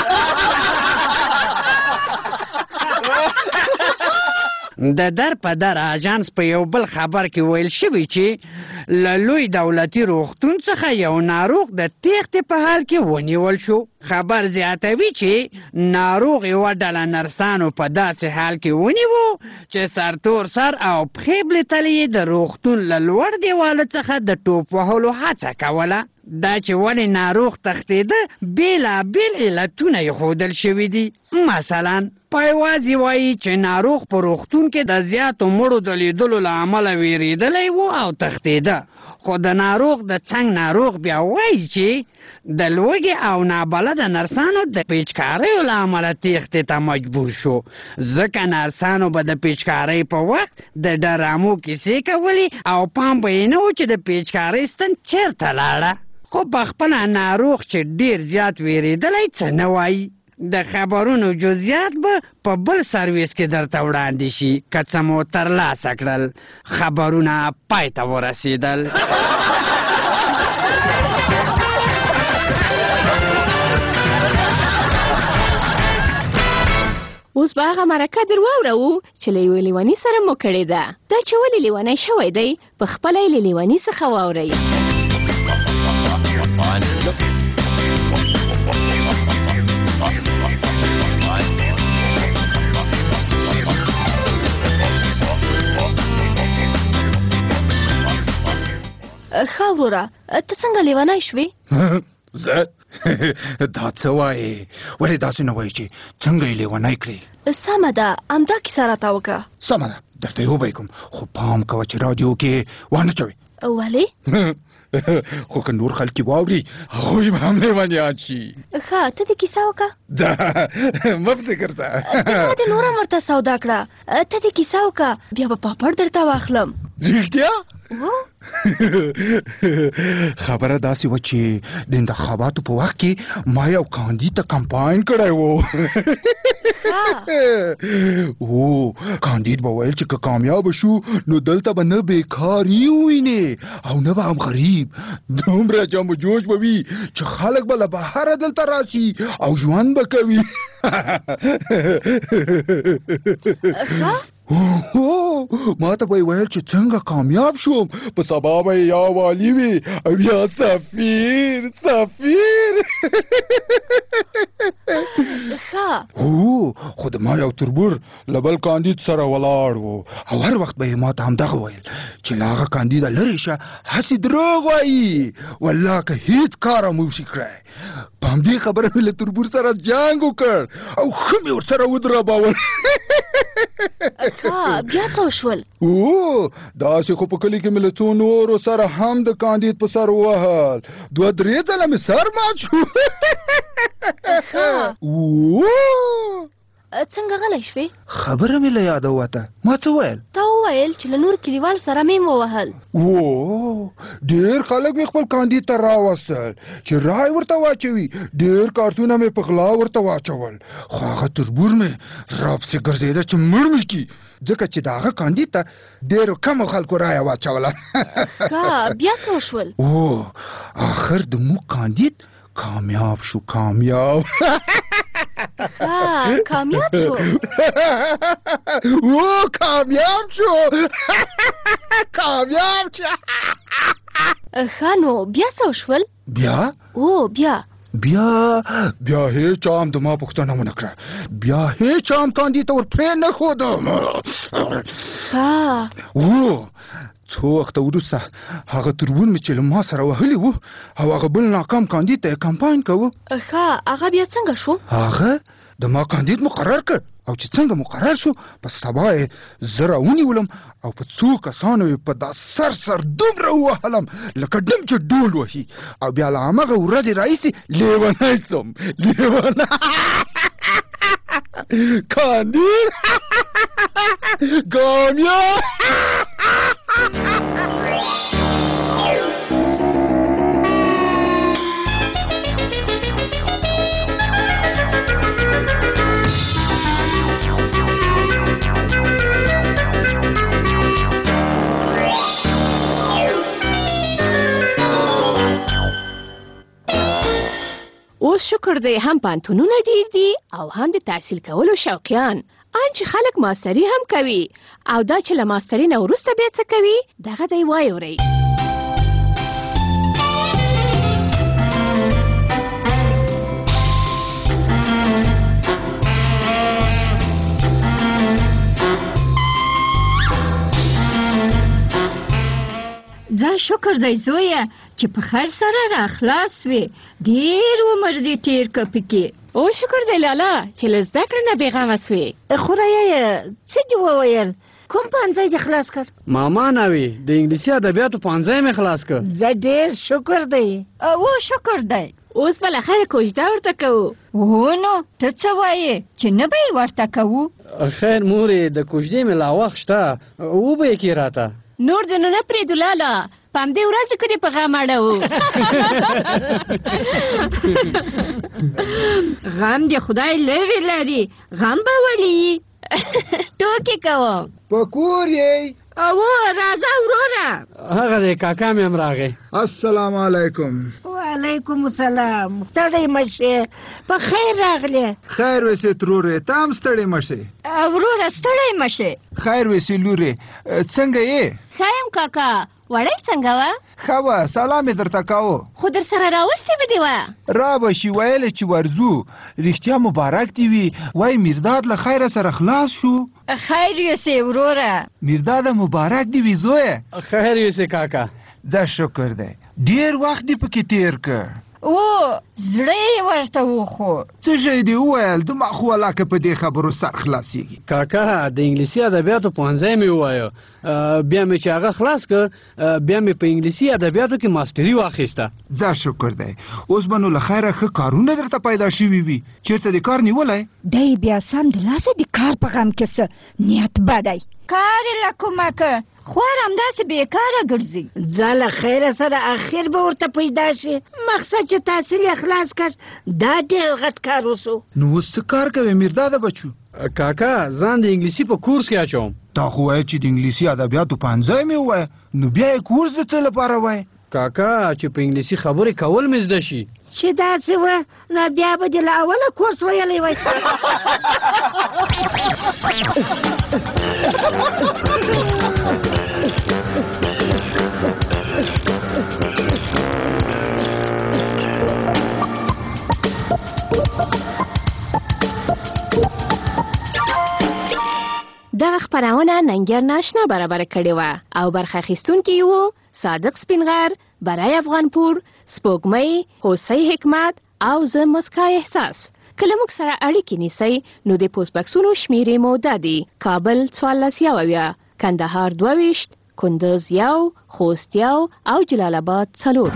د در په در اجانس په یو بل خبر کې ویل شوی چې له لوی دولتي روغتون څخه یو ناروغ د تېښتې په حال کې ونیول شو خبر زیاتوي چې ناروغ یوه ډله نرسانو په داسې حال کې ونیو چې سرتور سر او پښې بلتلې د روغتون له لوړ دیواله څخه د ټوپ وهلو هڅه کوله دا چې ولې ناروغ تښتېده بېلابېل علتونه یې ښودل شوي دي. مثلا پایوازي وایي چې ناروغ په روغتون کې د زیاتو مړو د لیدلو له امله ویرېدلی و او تښتېده. خو د ناروغ د څنګ ناروغ بیا وایي چې د لوږې او نابلده نرسانو د پیچکاریو له امله تېښتې ته مجبور شو، ځکه نرسانو به د پیچکارۍ په وخت د ډرامو کیسې کولې او پام به یې نه و چې د پیچکارۍ ستن چېرته لاړه. خو پخپله ناروغ چې ډېر زیات ویرېدلی څه نه وایي. د خبرونو جزئیات به په بل سرویس کې درته وړاندې شي که څه مو ترلاسه کړل. خبرونه پای ته ورسېدل. اوس به هغه مرکه در واورو چې له یوې لیوني سره مو کړې ده. دا چې ولې لیونی شوی دی په خپله یې له لیوني څخه واورئ. ښه وروره ته څنګه لیونی شوې؟ زه دا څه وایې؟ ولې داسې نه وایې چې څنګه یې لیونی کړې؟ سمه ده همدا کیسه راته وکړه. سمه ده درته یې وبی کوم، خو پام کوه چې راډیو کې وانه چوې. ولې؟ خو که نور خلک واوري هغوی به هم لیونیان شي. ښه ته دې کیسه وکړه. دا مه پسې ګرځه. ما دې نوره مرته سودا کړه. ته دې کیسه وکړه بیا به پاپړ درته واخلم. رښتیا؟ خبره داسې وه چې د انتخاباتو په وخت کې ما یو کاندید ته کمپاین کړی و. او کاندید به ویل چې که کامیاب شو نو دلته به نه بیکاري ووینې او نه به هم غریب. دومره جم و جوش به وي چې خلک به له بهره دلته راشي او ژوند به کوي. ما ته به یې ویل چې څنګه کامیاب شوم، په سبا به یې یا والي وي او یا سفیر. خو د ما یو تربور له بل کاندید سره ولاړ و او هر وخت به یې ما ته همدغه ویل چې له هغه کاندیده لرې شه، هسې دروغ وایي، والله که هېڅ کار هم وشي کړی. په همدې خبره مې له تربور سره جنګ وکړ او ښه مې ورسره ودربول. بیا څه وشول؟ داسې خو په کلي کې مې له څو نورو سره هم د کاندید په سر ووهل، 2-3 ځله مې سر مات شو. څنګه غلی شوې؟ خبره مې له یاده ووته. ما څه ویل؟ تا وویل چې له نور کلیوال سره مې ووهل. ډېر خلک مې خپل کاندید ته راوستل چې رای ورته واچوي. ډېر کارتونه مې په غلا ورته واچول، خو هغه تربور مې راپسې ګرځېده چې مړ مې کړي، ځکه چې د هغه کاندید ته ډېرو کمو خلکو رایه واچوله. بیا څه وشول؟ آخر د موږ کاندید کامیاب شو. کامیاب شو. ښه نو بیا څه وشول؟ بیا هیڅ چا هم د ما پوښتنه ونه کړه. بیا هیڅ چا هم کاندید ته ورپرې نه ښودم. څو وخته وروسته هغه تربور مې چې له ما سره وهلی و او هغه بل ناکام کاندید ته یې کمپاین کوه. هغه بیا څنګه شو؟ هغه د ما کاندید مقرر کړ او چې څنګه مقرر شو په سبا یې زه راونیولم او په څو کسانو یې په دا سر دومره ووهلم لکه ډم چې ډول وهي او بیا له همغه ورځې راهیسې لیونی سم. کاندید کامیاب. اوس شکر دی هم پانتونونه ډیر دي او هم د تحصیل کولو شوقیان. ان چې خلک ماستري هم کوي او دا چې له ماستري نه وروسته بیا څه کوي دغه دی واورئ. ځه شکر دی زویه چې په خیر سره را خلاص وې. ډېر عمر دې تېر که پکې. او شکر دی لالا چې له زده کړې نه بېغمه سوې. خورایه څه دې وویل؟ کوم پانځی دې خلاص کړ؟ ماما ناوي د انګلیسي ادبیاتو پانځی مې خلاص کړ. زه ډېر شکر دی. او شکر دی. اوس به له خیره کوژده ورته کوو. نو ته څه وایې چې نه به یې ورته کوو؟ خیر مورې د کوژدې مې لا وخت شته، وبه یې کې راته. نور دې نو نه پرېږدو لالا، په همدې ورځو کې دې په غم اړوو. غم دې خدای لرې لري، غم به ولي. ټوکې کوم. په کور یې؟ او راځه وروره. هغه دی کاکا مې هم راغی. السلام علیکم. وعلیکم السلام. ستړی مه شې، په خیر راغلی. خیر وسې ترورې، ته هم ستړی مه شې. وروره ستړی مه شې. خیر وسې لورې، څنګه یې؟ ښه یم کاکا. وړی څنګه وه؟ ښه وه، سلام یې درته کاوه. خو در سره راوستې به دې وه؟ را به شي، ویلې چې ورځو. رښتیا مبارک دې وي. وایي میرداد له خیره سره خلاص شو. خیر یوسې وروره. میرداده مبارک دې وي زویه. خیر یوسې کاکا. ځه شکر دی. ډېر وخت دې پکې تېر کړ. زړه یې ورته وخو. څه شی دې وویل؟ دما خو ولاکه په دې خبرو سر خلاصېږي. کاکا د انګلیسي ادبیاتو پوهنځی مې ووایه، بیا مې چې هغه خلاص کړ، بیا مې په انګلیسي ادبیاتو کې ماسټري واخیسته. ځه شکر دی. اوس به نو له خیره ښه کارونه درته پیدا شوي وي. چېرته دې کار نیولی؟ دی بیا سم دلاسه د کار په غم کې څه نیت بدی. کار یې له کومه که خوار همداسې بېکاره ګرځي. ځه له خیره سره اخر به ورته پیدا شي. مقصد چې تحصیل یې خلاص کړ، دا ډېر غټ کار وسو. نو اوس څه کار کوې میرداده بچو؟ کاکا ځان د انګلیسي په کورس کې اچوم. تا خو وایې چې د انګلیسي ادبیاتو پوهنځی مې ووایه، نو بیا یې کورس د څه لپاره وایې؟ کاکا چې په انګلیسي خبرې کول مې زده شي. چې داسې وه نو بیا به دې له اوله کورس ویلی وای. دغه خپرونه ننګر ناشنا برابر کړې وه او برخه اخیستونکي وو صادق سپینغر، برای افغانپور، سپوږمۍ، هوسۍ حکمت او زه مسکا احساس. کله موږ سره اړیکې نیسئ نو د پوسټ بکسونو شمیرې مو دا دي: کابل 14 کندهار 22 کندوز 1 خوست 1 او جلال آباد 4.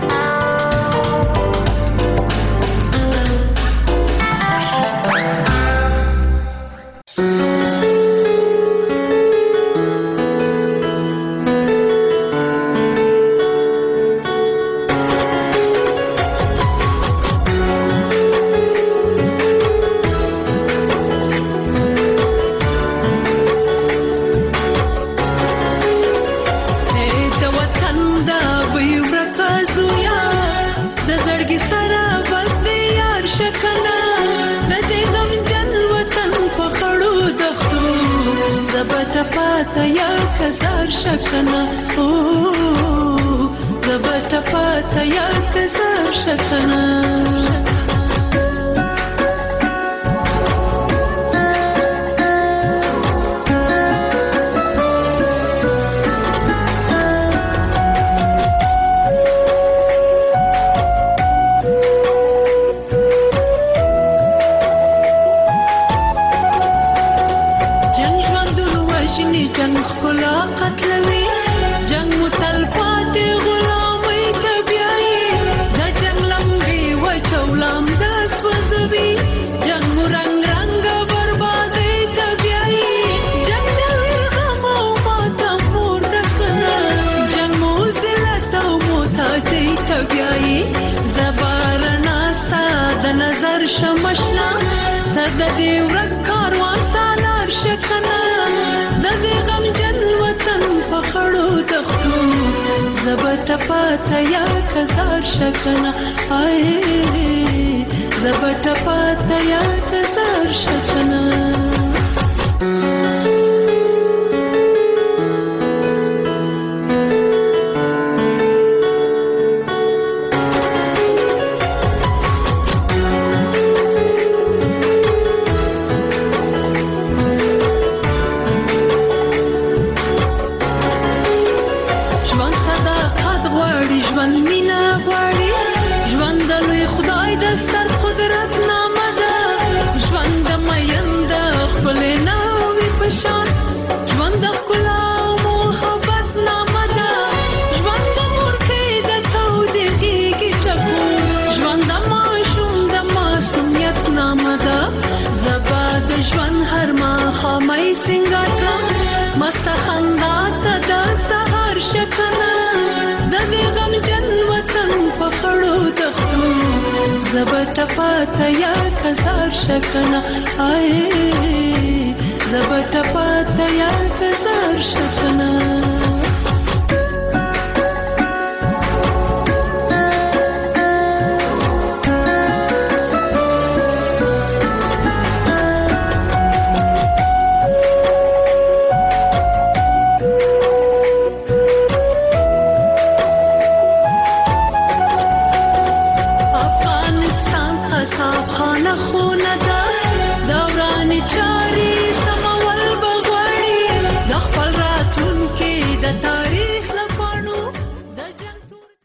ژوند صداقت زبټ پاته یا کزار شکنه آئے زبټ پاته یا کزار شکنه